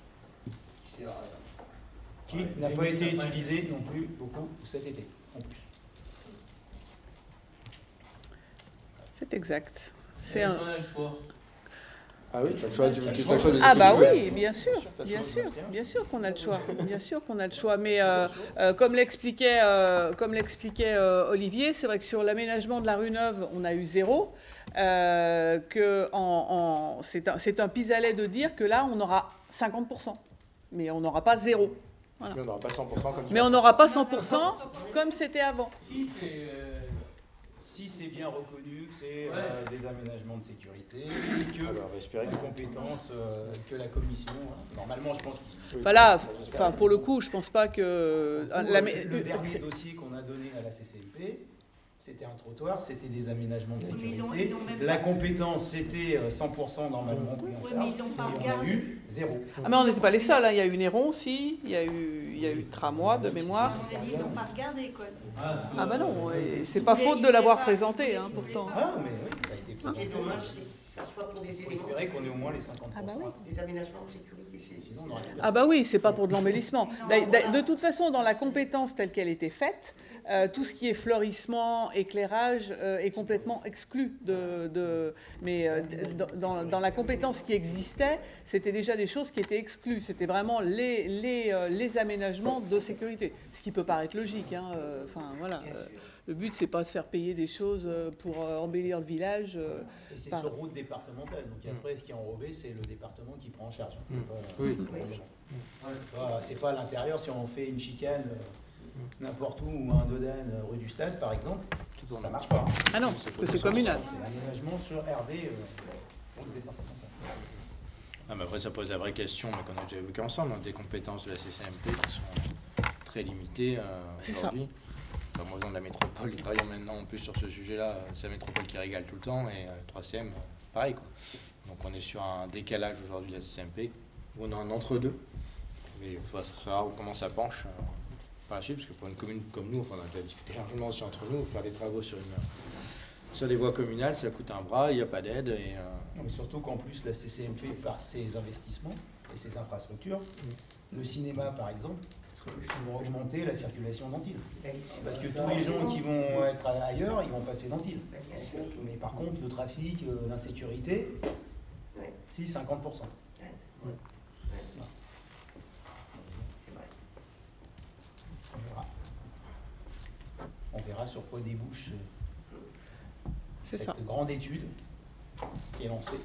Qui n'a pas été utilisée non plus beaucoup cet été, en plus. C'est exact. C'est mais un... on a le choix. Ah oui, tu as le choix, tu- tu as le choix de Ah bah discuter. oui, bien sûr, T'as le bien choix. sûr, bien sûr qu'on a le choix, bien sûr qu'on a le choix. Mais euh, euh, comme l'expliquait, euh, comme l'expliquait euh, Olivier, c'est vrai que sur l'aménagement de la rue Neuve, on a eu zéro. Euh, que en, en- c'est un, c'est un pis-aller de dire que là, on aura cinquante pour cent, mais on n'aura pas zéro. Voilà. Mais on n'aura pas cent pour cent comme Mais on n'aura pas cent pour cent comme c'était avant. Si, c'est, euh, Si c'est bien reconnu que c'est Ouais. euh, des aménagements de sécurité, et que Alors, on va espérer une que- compétence euh, que la commission, hein, normalement je pense qu'il... Voilà, enfin pour le coup, je pense pas que Ou, la- euh, le dernier dossier qu'on a donné à la C C M P, c'était un trottoir, c'était des aménagements de Oui, mais ils l'ont- sécurité. ils l'ont même La pas- compétence, c'était euh, cent pour cent normalement pris en Oui, charge. mais ils l'ont pas Et on a regardé. eu zéro. Ah mais on n'était pas les seuls, hein. Il y a eu Néron aussi, il y a eu, il y a eu Tramois de mémoire. On a dit, ils n'ont pas regardé, quoi. Ah bah non, et c'est pas faute de l'avoir présenté, hein, pourtant. Ah, mais oui, ça a été Ce qui est présenté. dommage, c'est que ça soit pour des Il faut éléments, espérer qu'on ait au moins les cinquante pour cent. Ah bah des aménagements de sécurité. c'est- Sinon, on aurait plus Ah bah oui, c'est pas pour de l'embellissement. D'a- d'a- De toute façon, dans la compétence telle qu'elle était faite, euh, tout ce qui est fleurissement, éclairage euh, est complètement exclu. De, de- mais euh, d- dans, dans la compétence qui existait, c'était déjà des choses qui étaient exclues. C'était vraiment les, les, euh, les aménagements de sécurité. Ce qui peut paraître logique. Hein, euh, enfin, voilà. Bien euh, sûr. Le but, c'est pas de faire payer des choses euh, pour euh, embellir le village. euh. Et c'est Par- sur route départementale. Donc après, ce qui est enrobé, c'est le département qui prend en charge. hein. C'est Mm. pas- Oui. c'est pas- C'est pas à l'intérieur si on fait une chicane euh, n'importe où ou un dodane euh, rue du Stade, par exemple, ça marche pas. Ah non, parce que c'est communal. C'est l'aménagement sur R D euh, route départementale. Ah, mais après, ça pose la vraie question, mais qu'on a déjà évoqué ensemble, hein, des compétences de la C C M P qui sont très limitées euh, C'est ça. aujourd'hui. Comme moi, de la métropole, travaillant maintenant en plus sur ce sujet-là, euh, c'est la métropole qui régale tout le temps, et euh, trois C M, euh, pareil, quoi. Donc on est sur un décalage aujourd'hui de la C C M P, où on a un entre-deux. Mais il faut savoir comment ça penche euh, par la suite, parce que pour une commune comme nous, enfin, on a déjà discuté largement aussi entre nous, faire des travaux sur, une, sur des voies communales, ça coûte un bras, il n'y a pas d'aide, et... euh, Non, mais surtout qu'en plus, la C C M P, par ses investissements et ses infrastructures, le cinéma, par exemple, ils vont augmenter la circulation d'Antibes. Parce que tous les gens qui vont être ailleurs, ils vont passer d'Antibes. Bien sûr. Mais par contre, le trafic, euh, l'insécurité, Ouais. si, cinquante pour cent. Ouais. Ouais. C'est vrai. On verra. On verra sur quoi débouche euh, C'est ça. cette grande étude qui est lancée.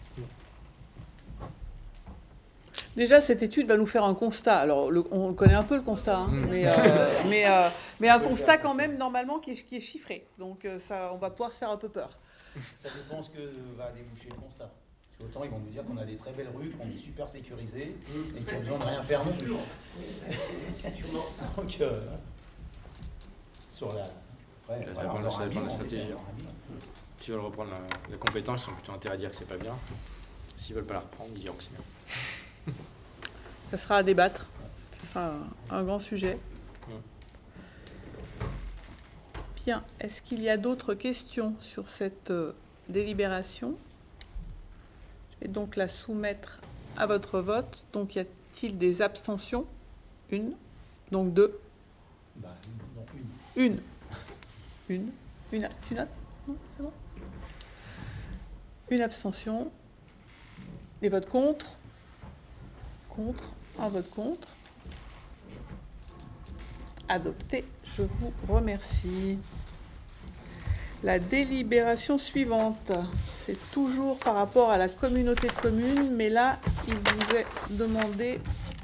Déjà, cette étude va nous faire un constat. Alors, le- on connaît un peu le constat, hein, mais, euh, mais, euh, mais un constat quand même, normalement, qui est, qui est chiffré. Donc, euh, ça, on va pouvoir se faire un peu peur. Ça dépend ce que va déboucher le constat. Parce qu'autant ils vont nous dire qu'on a des très belles rues, qu'on est super sécurisé et qu'il n'y a besoin de rien faire non plus. Donc, euh, sur la. Après, Ça voilà, dépend on de la- aura ça dépend de la un bilan, stratégie. on aura un bilan. S'ils veulent reprendre la, la compétence, ils ont plutôt intérêt à dire que c'est pas bien. S'ils veulent pas la reprendre, ils diront que c'est bien. Ça sera à débattre. Ce sera un, un grand sujet. Bien. Est-ce qu'il y a d'autres questions sur cette euh, délibération? Je vais donc la soumettre à votre vote. Donc, y a-t-il des abstentions? Une. Donc, deux. Bah, non, une. Une. Une. Une. Tu notes? Non, c'est bon. Une abstention. Les votes contre. Contre. Un vote contre. Adopté. Je vous remercie. La délibération suivante, c'est toujours par rapport à la communauté de communes, mais là, il vous est demandé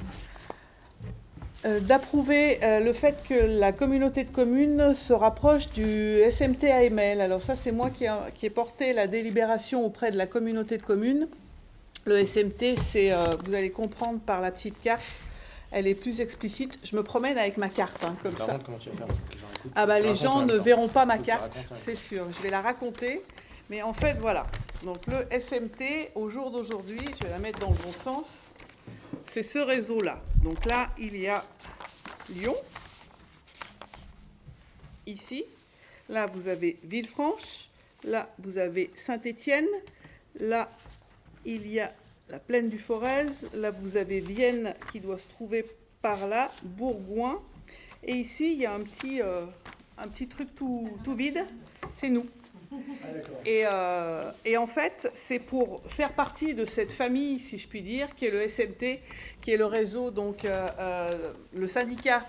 euh, d'approuver euh, le fait que la communauté de communes se rapproche du S M T A M L. Alors ça, c'est moi qui ai, qui ai porté la délibération auprès de la communauté de communes. Le S M T, c'est, euh, vous allez comprendre par la petite carte, elle est plus explicite. Je me promène avec ma carte, hein, comme ça. Comment tu vas faire pour que les gens écoutent ? Ah bah les gens ne verront pas ma Faut que tu carte, racontes, ouais. c'est sûr. Je vais la raconter. Mais en fait, voilà. Donc le S M T, au jour d'aujourd'hui, je vais la mettre dans le bon sens, c'est ce réseau-là. Donc là, il y a Lyon, ici. Là, vous avez Villefranche. Là, vous avez Saint-Étienne. Là, il y a la plaine du Forez. Là, vous avez Vienne qui doit se trouver par là, Bourgoin. Et ici, il y a un petit, euh, un petit truc tout, tout vide. C'est nous. Et, euh, et en fait, c'est pour faire partie de cette famille, si je puis dire, qui est le S M T, qui est le réseau, donc euh, euh, le syndicat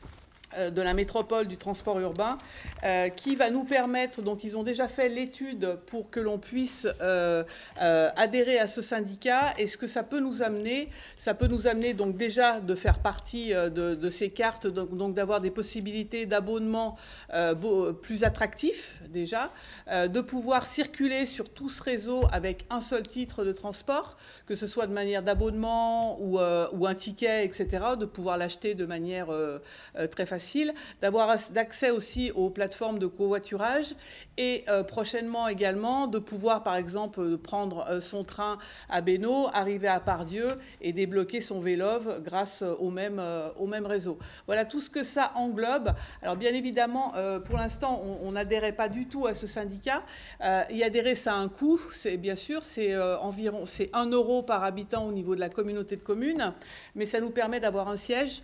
de la métropole du transport urbain, euh, qui va nous permettre, donc ils ont déjà fait l'étude pour que l'on puisse euh, euh, adhérer à ce syndicat. Et ce que ça peut nous amener, ça peut nous amener donc déjà de faire partie de, de ces cartes, donc, donc d'avoir des possibilités d'abonnement euh, beau, plus attractifs déjà, euh, de pouvoir circuler sur tout ce réseau avec un seul titre de transport, que ce soit de manière d'abonnement ou, euh, ou un ticket, et cetera, de pouvoir l'acheter de manière euh, euh, très facile, d'avoir d'accès aussi aux plateformes de covoiturage et euh, prochainement également de pouvoir, par exemple, prendre euh, son train à Bénaud, arriver à Pardieu et débloquer son Vélove grâce au même, euh, au même réseau. Voilà tout ce que ça englobe. Alors bien évidemment, euh, pour l'instant, on n'adhérait pas du tout à ce syndicat. Euh, y adhérer, ça a un coût, c'est bien sûr, c'est euh, environ c'est un euro par habitant au niveau de la communauté de communes, mais ça nous permet d'avoir un siège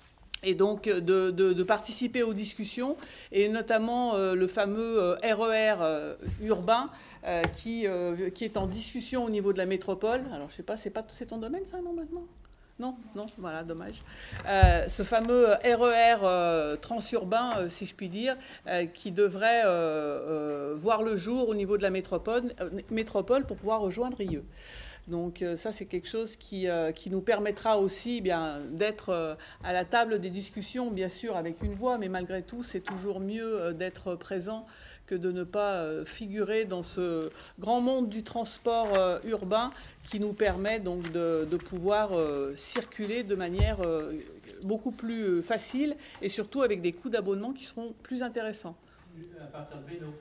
et donc de, de, de participer aux discussions, et notamment euh, le fameux euh, R E R euh, urbain euh, qui, euh, qui est en discussion au niveau de la métropole. Alors je ne sais pas, c'est pas c'est ton domaine ça, non, maintenant ? Non, non, voilà, dommage. Euh, ce fameux R E R euh, transurbain, euh, si je puis dire, euh, qui devrait euh, euh, voir le jour au niveau de la métropole, euh, métropole pour pouvoir rejoindre Rieux. Donc euh, ça, c'est quelque chose qui, euh, qui nous permettra aussi eh bien, d'être euh, à la table des discussions, bien sûr, avec une voix, mais malgré tout, c'est toujours mieux euh, d'être présent que de ne pas euh, figurer dans ce grand monde du transport euh, urbain qui nous permet donc de, de pouvoir euh, circuler de manière euh, beaucoup plus facile et surtout avec des coûts d'abonnement qui seront plus intéressants. À partir de Bénaud.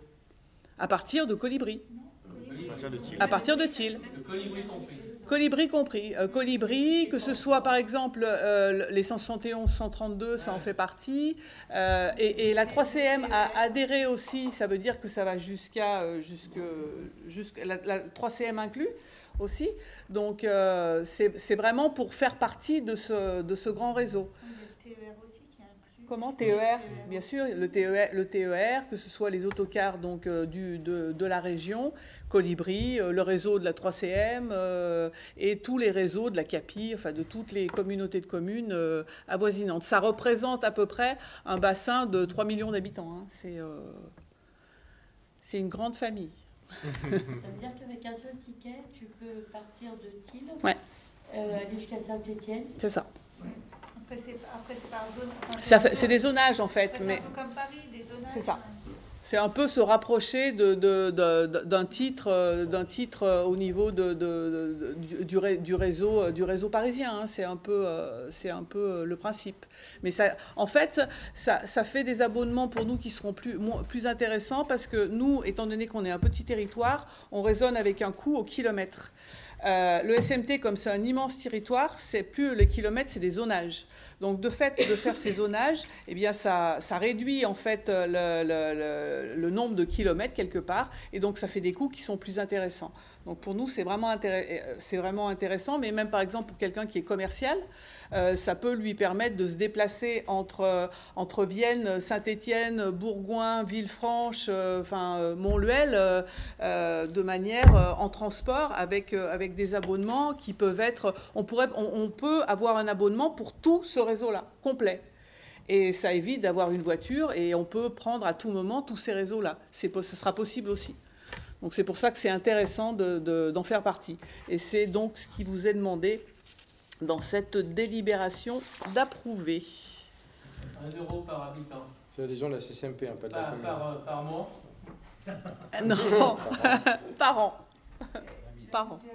À partir de Colibri. À partir de Thiel. À partir de Thiel. Le Colibri compris. Colibri compris. Euh, Colibri, que ce soit par exemple euh, les cent soixante et onze, cent trente-deux, ça en fait partie. Euh, et, et la trois C M a adhéré aussi, ça veut dire que ça va jusqu'à euh, jusque, jusqu'à la, la trois C M inclus aussi. Donc euh, c'est vraiment pour faire partie de ce, de ce grand réseau. Comment T E R, bien sûr, le T E R, le T E R, que ce soit les autocars donc, euh, du, de, de la région, Colibri, euh, le réseau de la trois C M euh, et tous les réseaux de la CAPI, enfin de toutes les communautés de communes euh, avoisinantes. Ça représente à peu près un bassin de trois millions d'habitants. Hein. C'est euh, c'est une grande famille. Ça veut dire qu'avec un seul ticket, tu peux partir de Thiel, ouais. euh, aller jusqu'à Saint-Étienne. C'est ça. Après, c'est, après, c'est par zone. Enfin, ça fait, c'est des zonages, en fait. Après, mais c'est un peu comme Paris, des zonages. C'est ça. C'est un peu se rapprocher de, de, de, d'un titre, d'un titre au niveau de, de, de, du, du, réseau, du réseau parisien. Hein. C'est un peu, c'est un peu le principe. Mais ça, en fait, ça, ça fait des abonnements pour nous qui seront plus, plus intéressants parce que nous, étant donné qu'on est un petit territoire, on raisonne avec un coût au kilomètre. Euh, le S M T, comme c'est un immense territoire, c'est plus les kilomètres, c'est des zonages. Donc, de fait, de faire ces zonages, eh bien, ça, ça réduit en fait le, le, le, le nombre de kilomètres quelque part, et donc ça fait des coûts qui sont plus intéressants. Donc, pour nous, c'est vraiment, intéress- c'est vraiment intéressant, mais même par exemple pour quelqu'un qui est commercial, euh, ça peut lui permettre de se déplacer entre, entre Vienne, Saint-Étienne, Bourgoin, Villefranche, euh, enfin Montluel, euh, euh, de manière euh, en transport avec, euh, avec des abonnements qui peuvent être. On, pourrait, on, on peut avoir un abonnement pour tout ce réseau-là, complet. Et ça évite d'avoir une voiture et on peut prendre à tout moment tous ces réseaux-là. C'est, ce sera possible aussi. Donc c'est pour ça que c'est intéressant de, de, d'en faire partie. Et c'est donc ce qui vous est demandé dans cette délibération d'approuver. un euro par habitant. C'est l'adhésion de la C C M P, hein, pas de la Par, commune. par, par mois. Non, par an. Par an.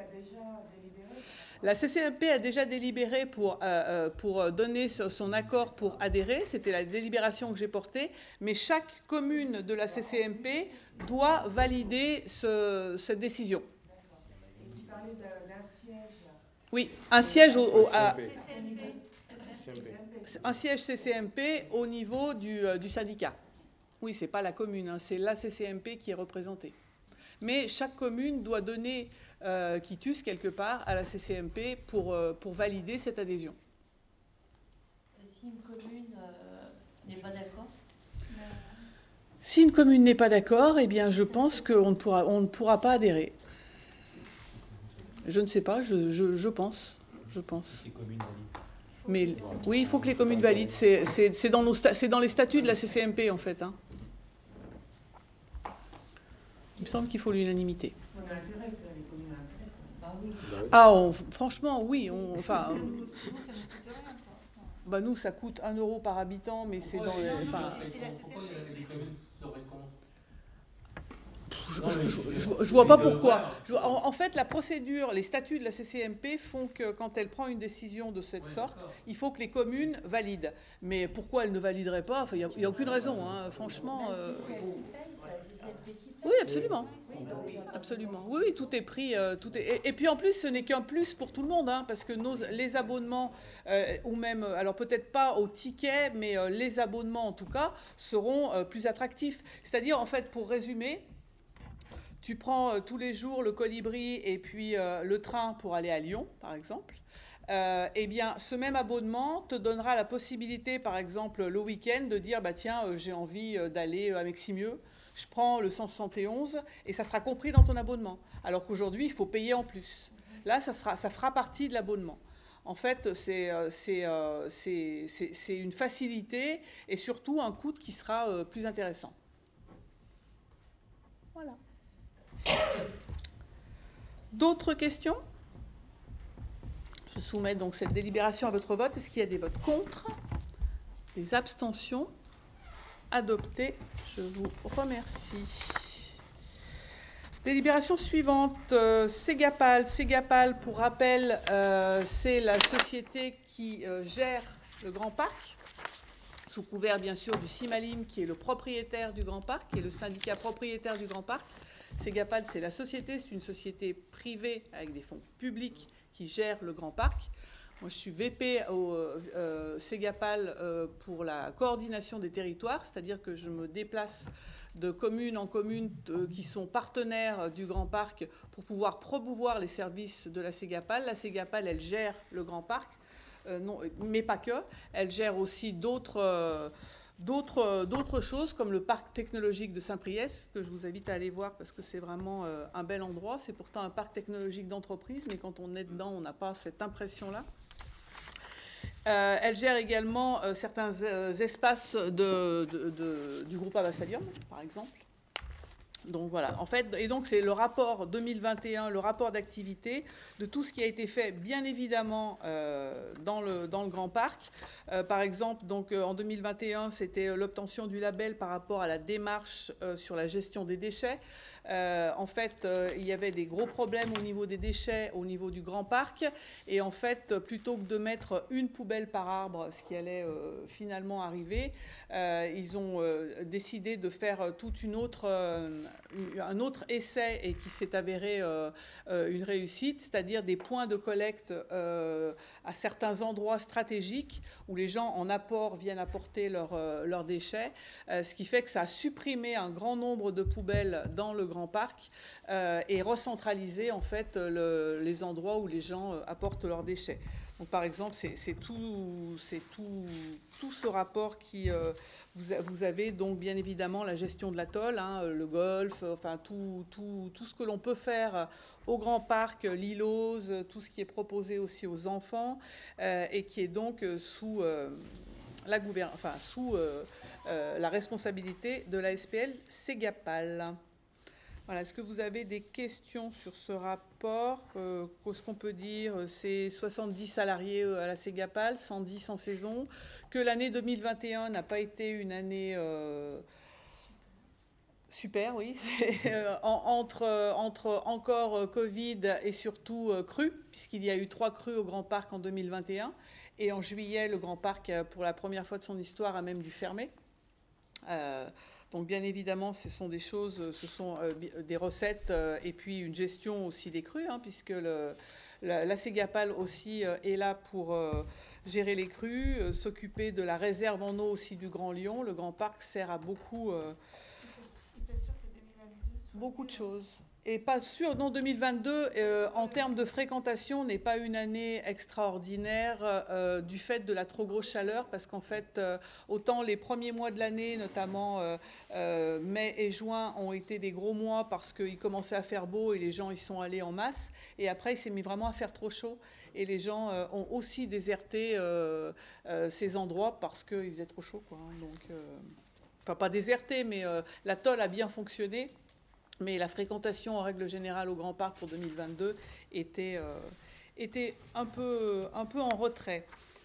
La C C M P a déjà délibéré pour, euh, pour donner son accord pour adhérer. C'était la délibération que j'ai portée. Mais chaque commune de la C C M P doit valider ce, cette décision. Et tu parlais d'un siège. Oui, un siège au, au, à, C C M P. un siège C C M P au niveau du, euh, du syndicat. Oui, ce n'est pas la commune, hein, c'est la C C M P qui est représentée. Mais chaque commune doit donner euh, quitus quelque part à la C C M P pour, euh, pour valider cette adhésion. Et si une commune euh, n'est pas d'accord? Si une commune n'est pas d'accord, eh bien, je pense qu'on ne pourra, on ne pourra pas adhérer. Je ne sais pas, je, je, je pense. Je pense. Mais oui, il faut que les communes valident. C'est, c'est, c'est, dans, nos sta- c'est dans les statuts de la C C M P, en fait. Hein. Il me semble qu'il faut l'unanimité. On a intérêt que les communes ont intérêt. Ah oui. Ah, on, franchement, oui. On, enfin, bah nous, ça coûte un euro par habitant, mais c'est dans les... Enfin, Pourquoi les communes seraient contre? Je, je, je, je vois pas pourquoi. Je, en, en fait, la procédure, les statuts de la C C M P font que quand elle prend une décision de cette sorte, il faut que les communes valident. Mais pourquoi elles ne valideraient pas? Enfin, il n'y a, a aucune raison, hein. Franchement. Euh... Oui, absolument. Absolument. Oui, oui, tout est pris. Euh, tout est... Et, et puis en plus, ce n'est qu'un plus pour tout le monde, hein, parce que nos, les abonnements, euh, ou même, alors peut-être pas au ticket, mais euh, les abonnements en tout cas, seront euh, plus attractifs. C'est-à-dire, en fait, pour résumer, tu prends euh, tous les jours le colibri et puis euh, le train pour aller à Lyon, par exemple. Euh, eh bien, ce même abonnement te donnera la possibilité, par exemple, le week-end, de dire, bah tiens, euh, j'ai envie euh, d'aller à Meximieux, je prends le cent soixante et onze et ça sera compris dans ton abonnement. Alors qu'aujourd'hui, il faut payer en plus. Là, ça, sera, ça fera partie de l'abonnement. En fait, c'est, c'est, c'est, c'est, c'est une facilité et surtout un coût qui sera euh, plus intéressant. Voilà. D'autres questions? Je soumets donc cette délibération à votre vote. Est-ce qu'il y a des votes contre? Des abstentions? Adopté. Je vous remercie. Délibération suivante. Euh, Ségapal. Ségapal, pour rappel, euh, c'est la société qui euh, gère le Grand Parc, sous couvert bien sûr du Simalim, qui est le propriétaire du Grand Parc, qui est le syndicat propriétaire du Grand Parc. Ségapal, c'est la société, c'est une société privée avec des fonds publics qui gère le Grand Parc. Moi, je suis V P au euh, Ségapal euh, pour la coordination des territoires, c'est-à-dire que je me déplace de commune en commune euh, qui sont partenaires du Grand Parc pour pouvoir promouvoir les services de la Ségapal. La Ségapal, elle gère le Grand Parc, euh, non, mais pas que. Elle gère aussi d'autres... Euh, D'autres, d'autres choses comme le parc technologique de Saint-Priest, que je vous invite à aller voir parce que c'est vraiment euh, un bel endroit. C'est pourtant un parc technologique d'entreprise, mais quand on est dedans, on n'a pas cette impression-là. Euh, elle gère également euh, certains euh, espaces de, de, de, du groupe Avassalium, par exemple. Donc voilà, en fait, et donc c'est le rapport deux mille vingt et un, le rapport d'activité de tout ce qui a été fait, bien évidemment, euh, dans, le, dans le Grand Parc. Euh, par exemple, donc, euh, en deux mille vingt et un, c'était l'obtention du label par rapport à la démarche euh, sur la gestion des déchets. Euh, en fait, euh, il y avait des gros problèmes au niveau des déchets, au niveau du Grand Parc. Et en fait, plutôt que de mettre une poubelle par arbre, ce qui allait euh, finalement arriver, euh, ils ont euh, décidé de faire toute une autre... Euh, un autre essai et qui s'est avéré euh, euh, une réussite, c'est-à-dire des points de collecte euh, à certains endroits stratégiques où les gens en apport viennent apporter leurs euh, leurs déchets, euh, ce qui fait que ça a supprimé un grand nombre de poubelles dans le Grand Parc euh, et recentralisé en fait le, les endroits où les gens euh, apportent leurs déchets. Donc, par exemple, c'est, c'est, tout, c'est tout, tout ce rapport qui... Euh, vous, vous avez donc bien évidemment la gestion de l'atoll, hein, le golf, enfin tout, tout, tout ce que l'on peut faire au Grand Parc, l'îlose, tout ce qui est proposé aussi aux enfants euh, et qui est donc sous... Euh, la gouverne, enfin, sous euh, euh, la responsabilité de la S P L Ségapal. Voilà, est-ce que vous avez des questions sur ce rapport? euh, Qu'est-ce qu'on peut dire? C'est soixante-dix salariés à la Ségapal, cent dix en saison, que l'année deux mille vingt et un n'a pas été une année euh, super, oui, euh, en, entre, entre encore Covid et surtout euh, crues, puisqu'il y a eu trois crues au Grand Parc en deux mille vingt et un, et en juillet, le Grand Parc, pour la première fois de son histoire, a même dû fermer. Euh, Donc bien évidemment, ce sont des choses, ce sont euh, des recettes euh, et puis une gestion aussi des crues, hein, puisque le, la, la Ségapal aussi euh, est là pour euh, gérer les crues, euh, s'occuper de la réserve en eau aussi du Grand Lyon. Le Grand Parc sert à beaucoup, euh, beaucoup de choses. Et pas sûr, non, deux mille vingt-deux, euh, en termes de fréquentation, n'est pas une année extraordinaire euh, du fait de la trop grosse chaleur, parce qu'en fait, euh, autant les premiers mois de l'année, notamment euh, euh, mai et juin, ont été des gros mois parce qu'il commençait à faire beau et les gens y sont allés en masse. Et après, il s'est mis vraiment à faire trop chaud. Et les gens euh, ont aussi déserté euh, euh, ces endroits parce qu'il faisait trop chaud, quoi. Donc, euh, enfin, pas déserté, mais euh, l'atoll a bien fonctionné. Mais la fréquentation, en règle générale, au Grand Parc pour deux mille vingt-deux était, euh, était un peu, un peu en retrait.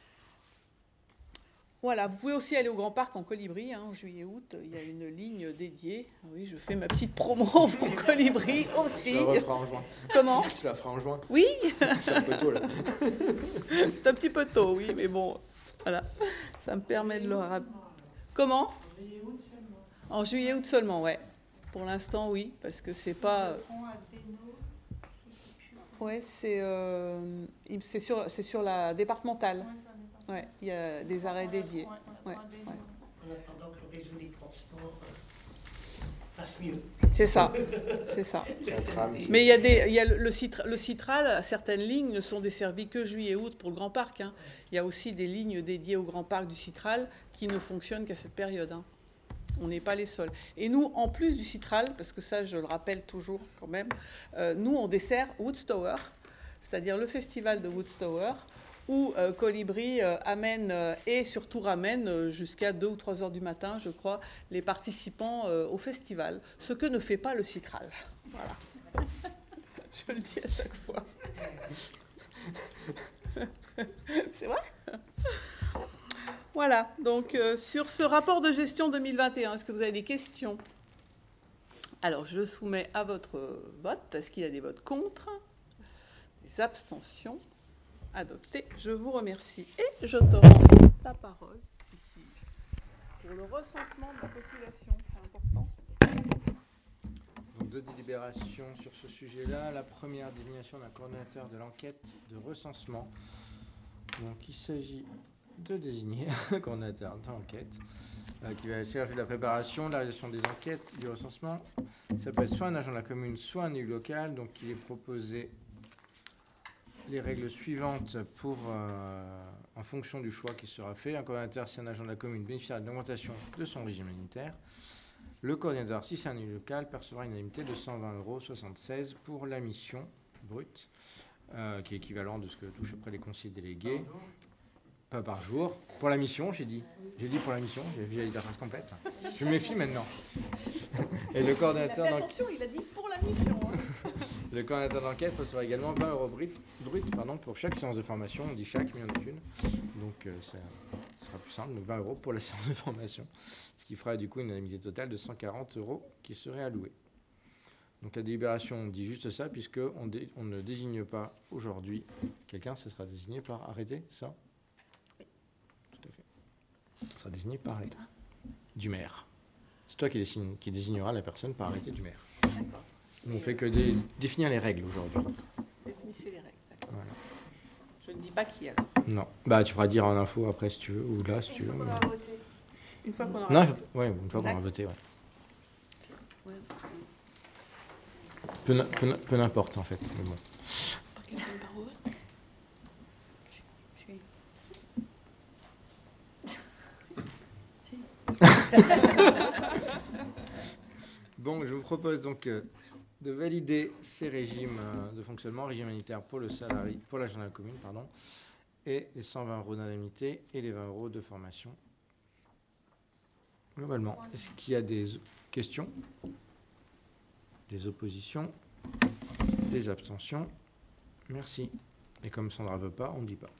Voilà, vous pouvez aussi aller au Grand Parc en Colibri, hein, en juillet-août. Il y a une ligne dédiée. Oui, je fais ma petite promo pour Colibri aussi. Tu la referas en juin. Comment? Tu la feras en juin. Oui. C'est un peu tôt, là. C'est un petit peu tôt, oui, mais bon, voilà. Ça me permet de le rappeler. Comment? En juillet-août seulement. En juillet-août seulement, ouais. Pour l'instant, oui, parce que c'est pas... Ouais, c'est euh, c'est sur, c'est sur la départementale. Ouais, il y a des arrêts dédiés. Ouais, ouais. En attendant que le réseau des transports euh, fasse mieux. C'est ça, c'est ça. Mais il y a, des, il y a le, le, citral, le Citral, certaines lignes ne sont desservies que juillet-août pour le Grand Parc, hein. Il y a aussi des lignes dédiées au Grand Parc du Citral qui ne fonctionnent qu'à cette période, hein. On n'est pas les seuls. Et nous, en plus du Citral, parce que ça, je le rappelle toujours quand même, euh, nous, on dessert Woodstower, c'est-à-dire le festival de Woodstower, où euh, Colibri euh, amène euh, et surtout ramène euh, jusqu'à deux ou trois heures du matin, je crois, les participants euh, au festival, ce que ne fait pas le Citral. Voilà. Je le dis à chaque fois. C'est vrai ? Voilà, donc euh, sur ce rapport de gestion deux mille vingt et un, est-ce que vous avez des questions? Alors, je le soumets à votre vote. Est-ce qu'il y a des votes contre? Des abstentions? Adopté. Je vous remercie. Et je te rends la parole ici pour le recensement de la population. C'est important. Donc, deux délibérations sur ce sujet-là. La première, désignation d'un coordinateur de l'enquête de recensement. Donc, il s'agit de désigner un coordinateur d'enquête euh, qui va charger de la préparation, de la réalisation des enquêtes, du recensement. Ça peut être soit un agent de la commune, soit un élu local. Donc, il est proposé les règles suivantes pour, euh, en fonction du choix qui sera fait. Un coordinateur, si un agent de la commune bénéficiera d'une augmentation de son régime indemnitaire. Le coordinateur, si c'est un élu local, percevra une indemnité de cent vingt euros soixante-seize pour la mission brute, euh, qui est équivalent de ce que touchent après les conseillers délégués. Pas par jour. Pour la mission, j'ai dit. J'ai dit pour la mission. J'ai dit la phrase complète. Je me méfie maintenant. Et le coordinateur d'enquête. Attention, il a dit pour la mission. Hein. Le coordinateur d'enquête recevra également vingt euros brut, brut pardon, pour chaque séance de formation. On dit chaque, mais il n'y en a qu'une. Donc, euh, ça sera plus simple. Donc, vingt euros pour la séance de formation. Ce qui fera du coup une indemnité totale de cent quarante euros qui serait allouée. Donc, la délibération dit juste ça, puisqu'on dé- on ne désigne pas aujourd'hui quelqu'un. Ça sera désigné par arrêté, ça ? Ça sera désigné par arrêté du maire. C'est toi qui, désigne, qui désignera la personne par arrêté du maire. D'accord. On fait que dé, définir les règles aujourd'hui. Définissez les règles, d'accord. Voilà. Je ne dis pas qui alors. Non. Bah, tu pourras dire en info après si tu veux, ou là si Une tu veux. fois qu'on mais... aura voté. Une fois qu'on aura Non, voté. ouais, une fois qu'on aura voté, ouais. Ouais. Peu, peu, peu n'importe en fait, mais bon. Bon, je vous propose donc euh, de valider ces régimes euh, de fonctionnement, régime humanitaire pour le salarié, pour l'agent de la commune, pardon, et les cent vingt euros d'indemnité et les vingt euros de formation globalement. Est-ce qu'il y a des questions? Des oppositions? Des abstentions? Merci. Et comme Sandra ne veut pas, on ne dit pas.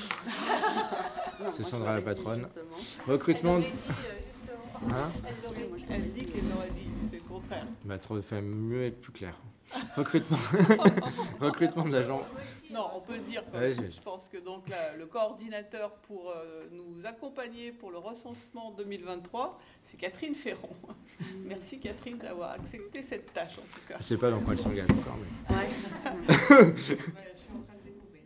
C'est Sandra la patronne. Recrutement. Hein? Elle dit qu'elle l'aurait dit, c'est le contraire. Bah, trop, fait mieux être plus clair. Recrutement, recrutement d'agents. Non, on peut le dire. Quand Ouais, même. je- Je pense que donc la- le coordinateur pour euh, nous accompagner pour le recensement deux mille vingt-trois, c'est Catherine Ferron. Merci Catherine d'avoir accepté cette tâche en tout cas. Je ne sais pas dans quoi elle s'engage encore. Mais... Ouais, je suis en train de découvrir.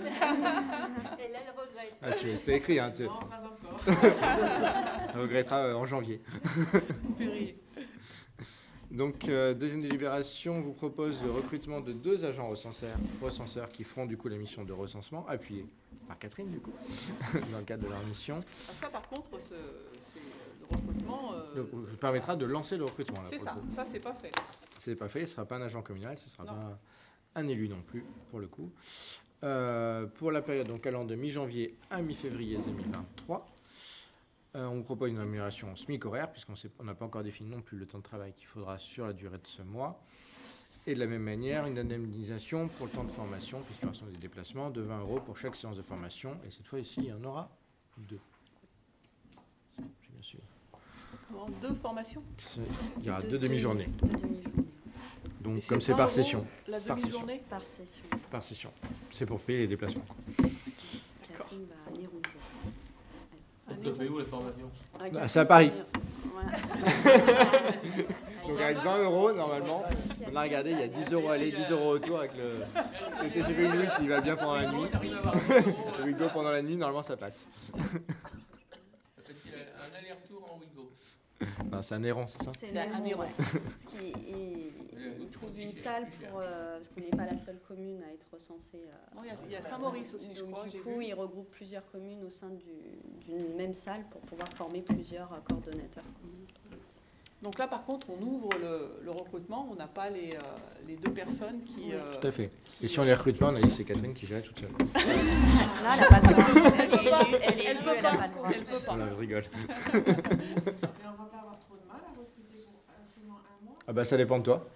Et là, elle regrette. Ah, tu- c'était écrit, hein, tu... Non, pas encore. Elle regrettera euh, en janvier. Février. Donc, euh, deuxième délibération, on vous propose le recrutement de deux agents recenseurs, recenseurs qui feront du coup la mission de recensement, appuyés par Catherine du coup, dans le cadre de leur mission. Ah, ça par contre, ce- c'est le recrutement. euh, Le, ça permettra de lancer le recrutement. Là, c'est pour ça, le coup. ça c'est pas fait. C'est pas fait, ce ne sera pas un agent communal, ce ne sera Non. pas un élu non plus, pour le coup. Euh, pour la période donc allant de mi-janvier à mi-février deux mille vingt-trois, euh, on vous propose une amélioration au SMIC horaire, puisqu'on sait- on n'a pas encore défini non plus le temps de travail qu'il faudra sur la durée de ce mois. Et de la même manière, une indemnisation pour le temps de formation, puisqu'il y aura des déplacements, de vingt euros pour chaque séance de formation. Et cette fois ici, il y en aura deux. J'ai bien suivi. Comment, deux formations. C'est- Il y aura deux demi-journées. Deux demi-journées. Et Donc, c'est comme c'est vingt par euros session. La Par session. demi-journée. Par session. Par session. C'est pour payer les déplacements. Catherine va à Néron. On se fait où les formations? Bah, c'est à Paris. Voilà. Donc avec vingt euros, normalement, on a regardé, il y a dix euros aller, dix euros retour avec le, le T G V Nuit qui va bien pendant la nuit. Le Wigo pendant la nuit, normalement ça passe. Ça fait un aller-retour en Wigo. Non, c'est un errant, c'est ça? C'est un Néron, ouais. Parce qu'il il- il trouve une salle pour, euh, parce qu'on n'est pas la seule commune à être recensée. euh, Non, il y a- il y a Saint-Maurice aussi, je Donc, crois. Du j'ai coup, vu. il regroupe plusieurs communes au sein du- d'une même salle pour pouvoir former plusieurs euh, coordonnateurs. Donc là, par contre, on ouvre le, le recrutement. On n'a pas les, euh, les deux personnes qui. euh, Tout à fait. Et si on les recrute pas, on a dit c'est Catherine qui gère toute seule. Là, elle n'a pas le droit. Elle peut pas. Elle est Elle élue, peut elle n'a pas. pas le droit. Elle peut pas. On rigole. Mais on va pas avoir trop de mal à recruter pour euh, seulement un mois. Ah bah ça dépend de toi.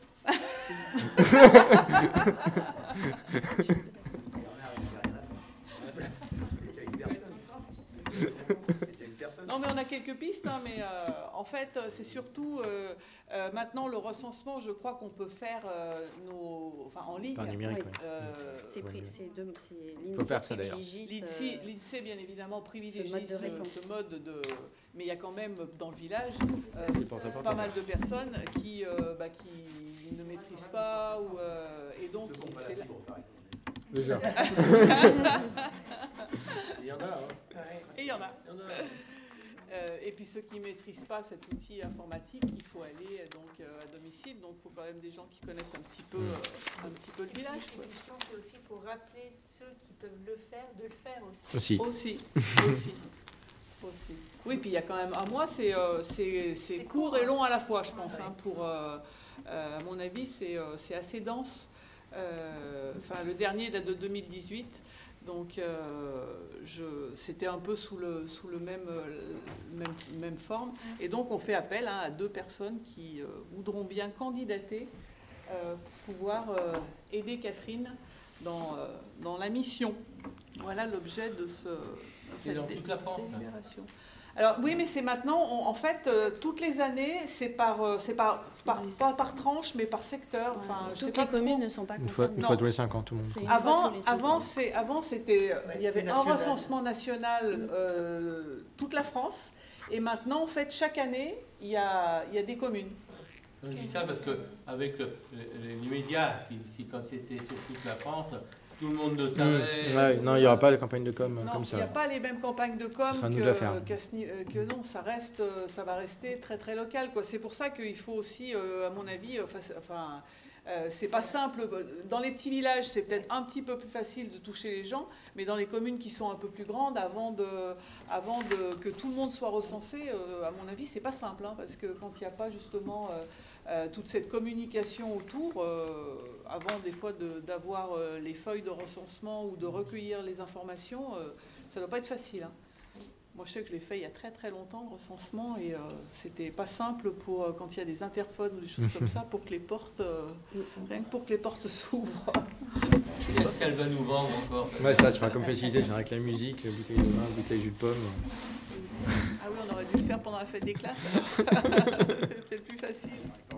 Non, mais on a quelques pistes, hein, mais euh, en fait, euh, c'est surtout euh, euh, maintenant le recensement. Je crois qu'on peut faire euh, nos, enfin en ligne. Par numérique, Oui. oui. Euh, C'est pris- c'est de- c'est Faut faire l'INSEE ça, d'ailleurs. privilégie L'INSEE, ce- l'INSEE, bien évidemment, privilégie ce mode de ce, réponse. ce mode de. Mais il y a quand même dans le village euh, Des porte-à-porte à pas mal de personnes qui, euh, bah, qui ne maîtrisent pas. Ou, euh, et donc, c'est là. Déjà. Il y en a, hein. Et il y en a. Euh, et puis ceux qui ne maîtrisent pas cet outil informatique, il faut aller euh, donc euh, à domicile. Donc il faut quand même des gens qui connaissent un petit peu, euh, un petit peu le village. Et quoi. puis je pense aussi qu'il faut rappeler ceux qui peuvent le faire de le faire aussi. Aussi. Aussi, aussi, aussi. Oui, puis il y a quand même un mois, c'est euh, c'est- c'est court et long à la fois, je pense. Hein, pour, euh, euh, à mon avis, c'est euh, c'est assez dense. Euh, Enfin, le dernier date de deux mille dix-huit. Donc, euh, je- c'était un peu sous le, sous le même, euh, même, même forme. Et donc, on fait appel hein, à deux personnes qui euh, voudront bien candidater euh, pour pouvoir euh, aider Catherine dans, euh, dans la mission. Voilà l'objet de, ce, de C'est dans cette toute la France, hein. délibération. Alors, oui, mais c'est maintenant, on- en fait, euh, toutes les années, c'est par, euh, c'est par, par, pas par tranche, mais par secteur. Enfin, je sais Toutes pas les communes trop. ne sont pas Une fois, concernées. une Non. fois tous les cinq ans, tout le monde. C'est une fois Avant, tous les cinq avant, ans. c'est, avant, c'était, euh, il y avait c'était un national. recensement national, euh, toute la France, et maintenant, en fait, chaque année, il y a, il y a des communes. Je dis ça parce qu'avec les médias, qui, qui, quand c'était sur toute la France, tout le monde le Mmh. savait. Ouais, non, il n'y aura pas de campagne de com euh, Non, comme il ça. n'y a pas les mêmes campagnes de com Ce sera à nous que, de la faire. qu'à ce ni- euh, que non, ça reste, euh, ça va rester très très local, quoi. C'est pour ça qu'il faut aussi, euh, à mon avis, euh, enfin, c'est- enfin, euh, c'est pas simple. Dans les petits villages, c'est peut-être un petit peu plus facile de toucher les gens, mais dans les communes qui sont un peu plus grandes, avant de, avant de que tout le monde soit recensé, euh, à mon avis, c'est pas simple, hein, parce que quand il n'y a pas justement euh, euh, toute cette communication autour, euh, avant des fois de- d'avoir euh, les feuilles de recensement ou de recueillir les informations, euh, ça ne doit pas être facile. Hein. Moi, je sais que je l'ai fait il y a très très longtemps, le recensement, et euh, c'était pas simple pour euh, quand il y a des interphones ou des choses comme ça, pour que les portes, euh, rien que pour que les portes s'ouvrent. Qu'est-ce qu'elle va nous vendre encore? Ouais, ça, tu feras comme facilité, je avec la musique, bouteille de vin, bouteille de jus de pomme. Ah oui, on aurait dû le faire pendant la fête des classes, alors. C'est peut-être plus facile.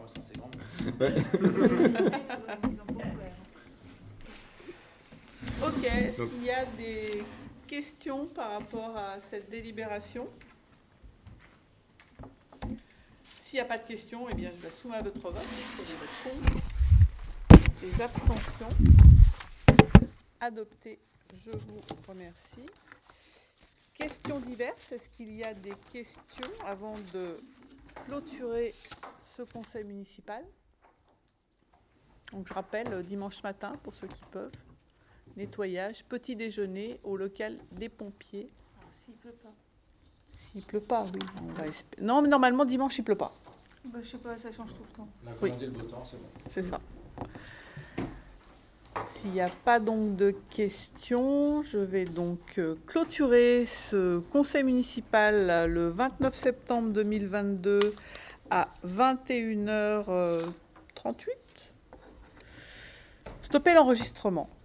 Ok, est-ce qu'il y a des questions par rapport à cette délibération? S'il n'y a pas de questions, eh bien, je la soumets à votre vote. Quel est votre compte? Les abstentions. Adopté. Je vous remercie. Questions diverses. Est-ce qu'il y a des questions avant de clôturer ce conseil municipal? Donc, je rappelle, dimanche matin, pour ceux qui peuvent, nettoyage, petit déjeuner au local des pompiers. S'il pleut pas. S'il pleut pas, oui. On va espérer. Non, mais normalement, dimanche, il pleut pas. Bah, je sais pas, ça change tout le temps. La Oui. volonté, le beau temps, c'est bon. C'est ça. S'il n'y a pas donc de questions, je vais donc euh, clôturer ce conseil municipal euh, le vingt-neuf septembre deux mille vingt-deux à vingt et une heures trente-huit. Stopper l'enregistrement.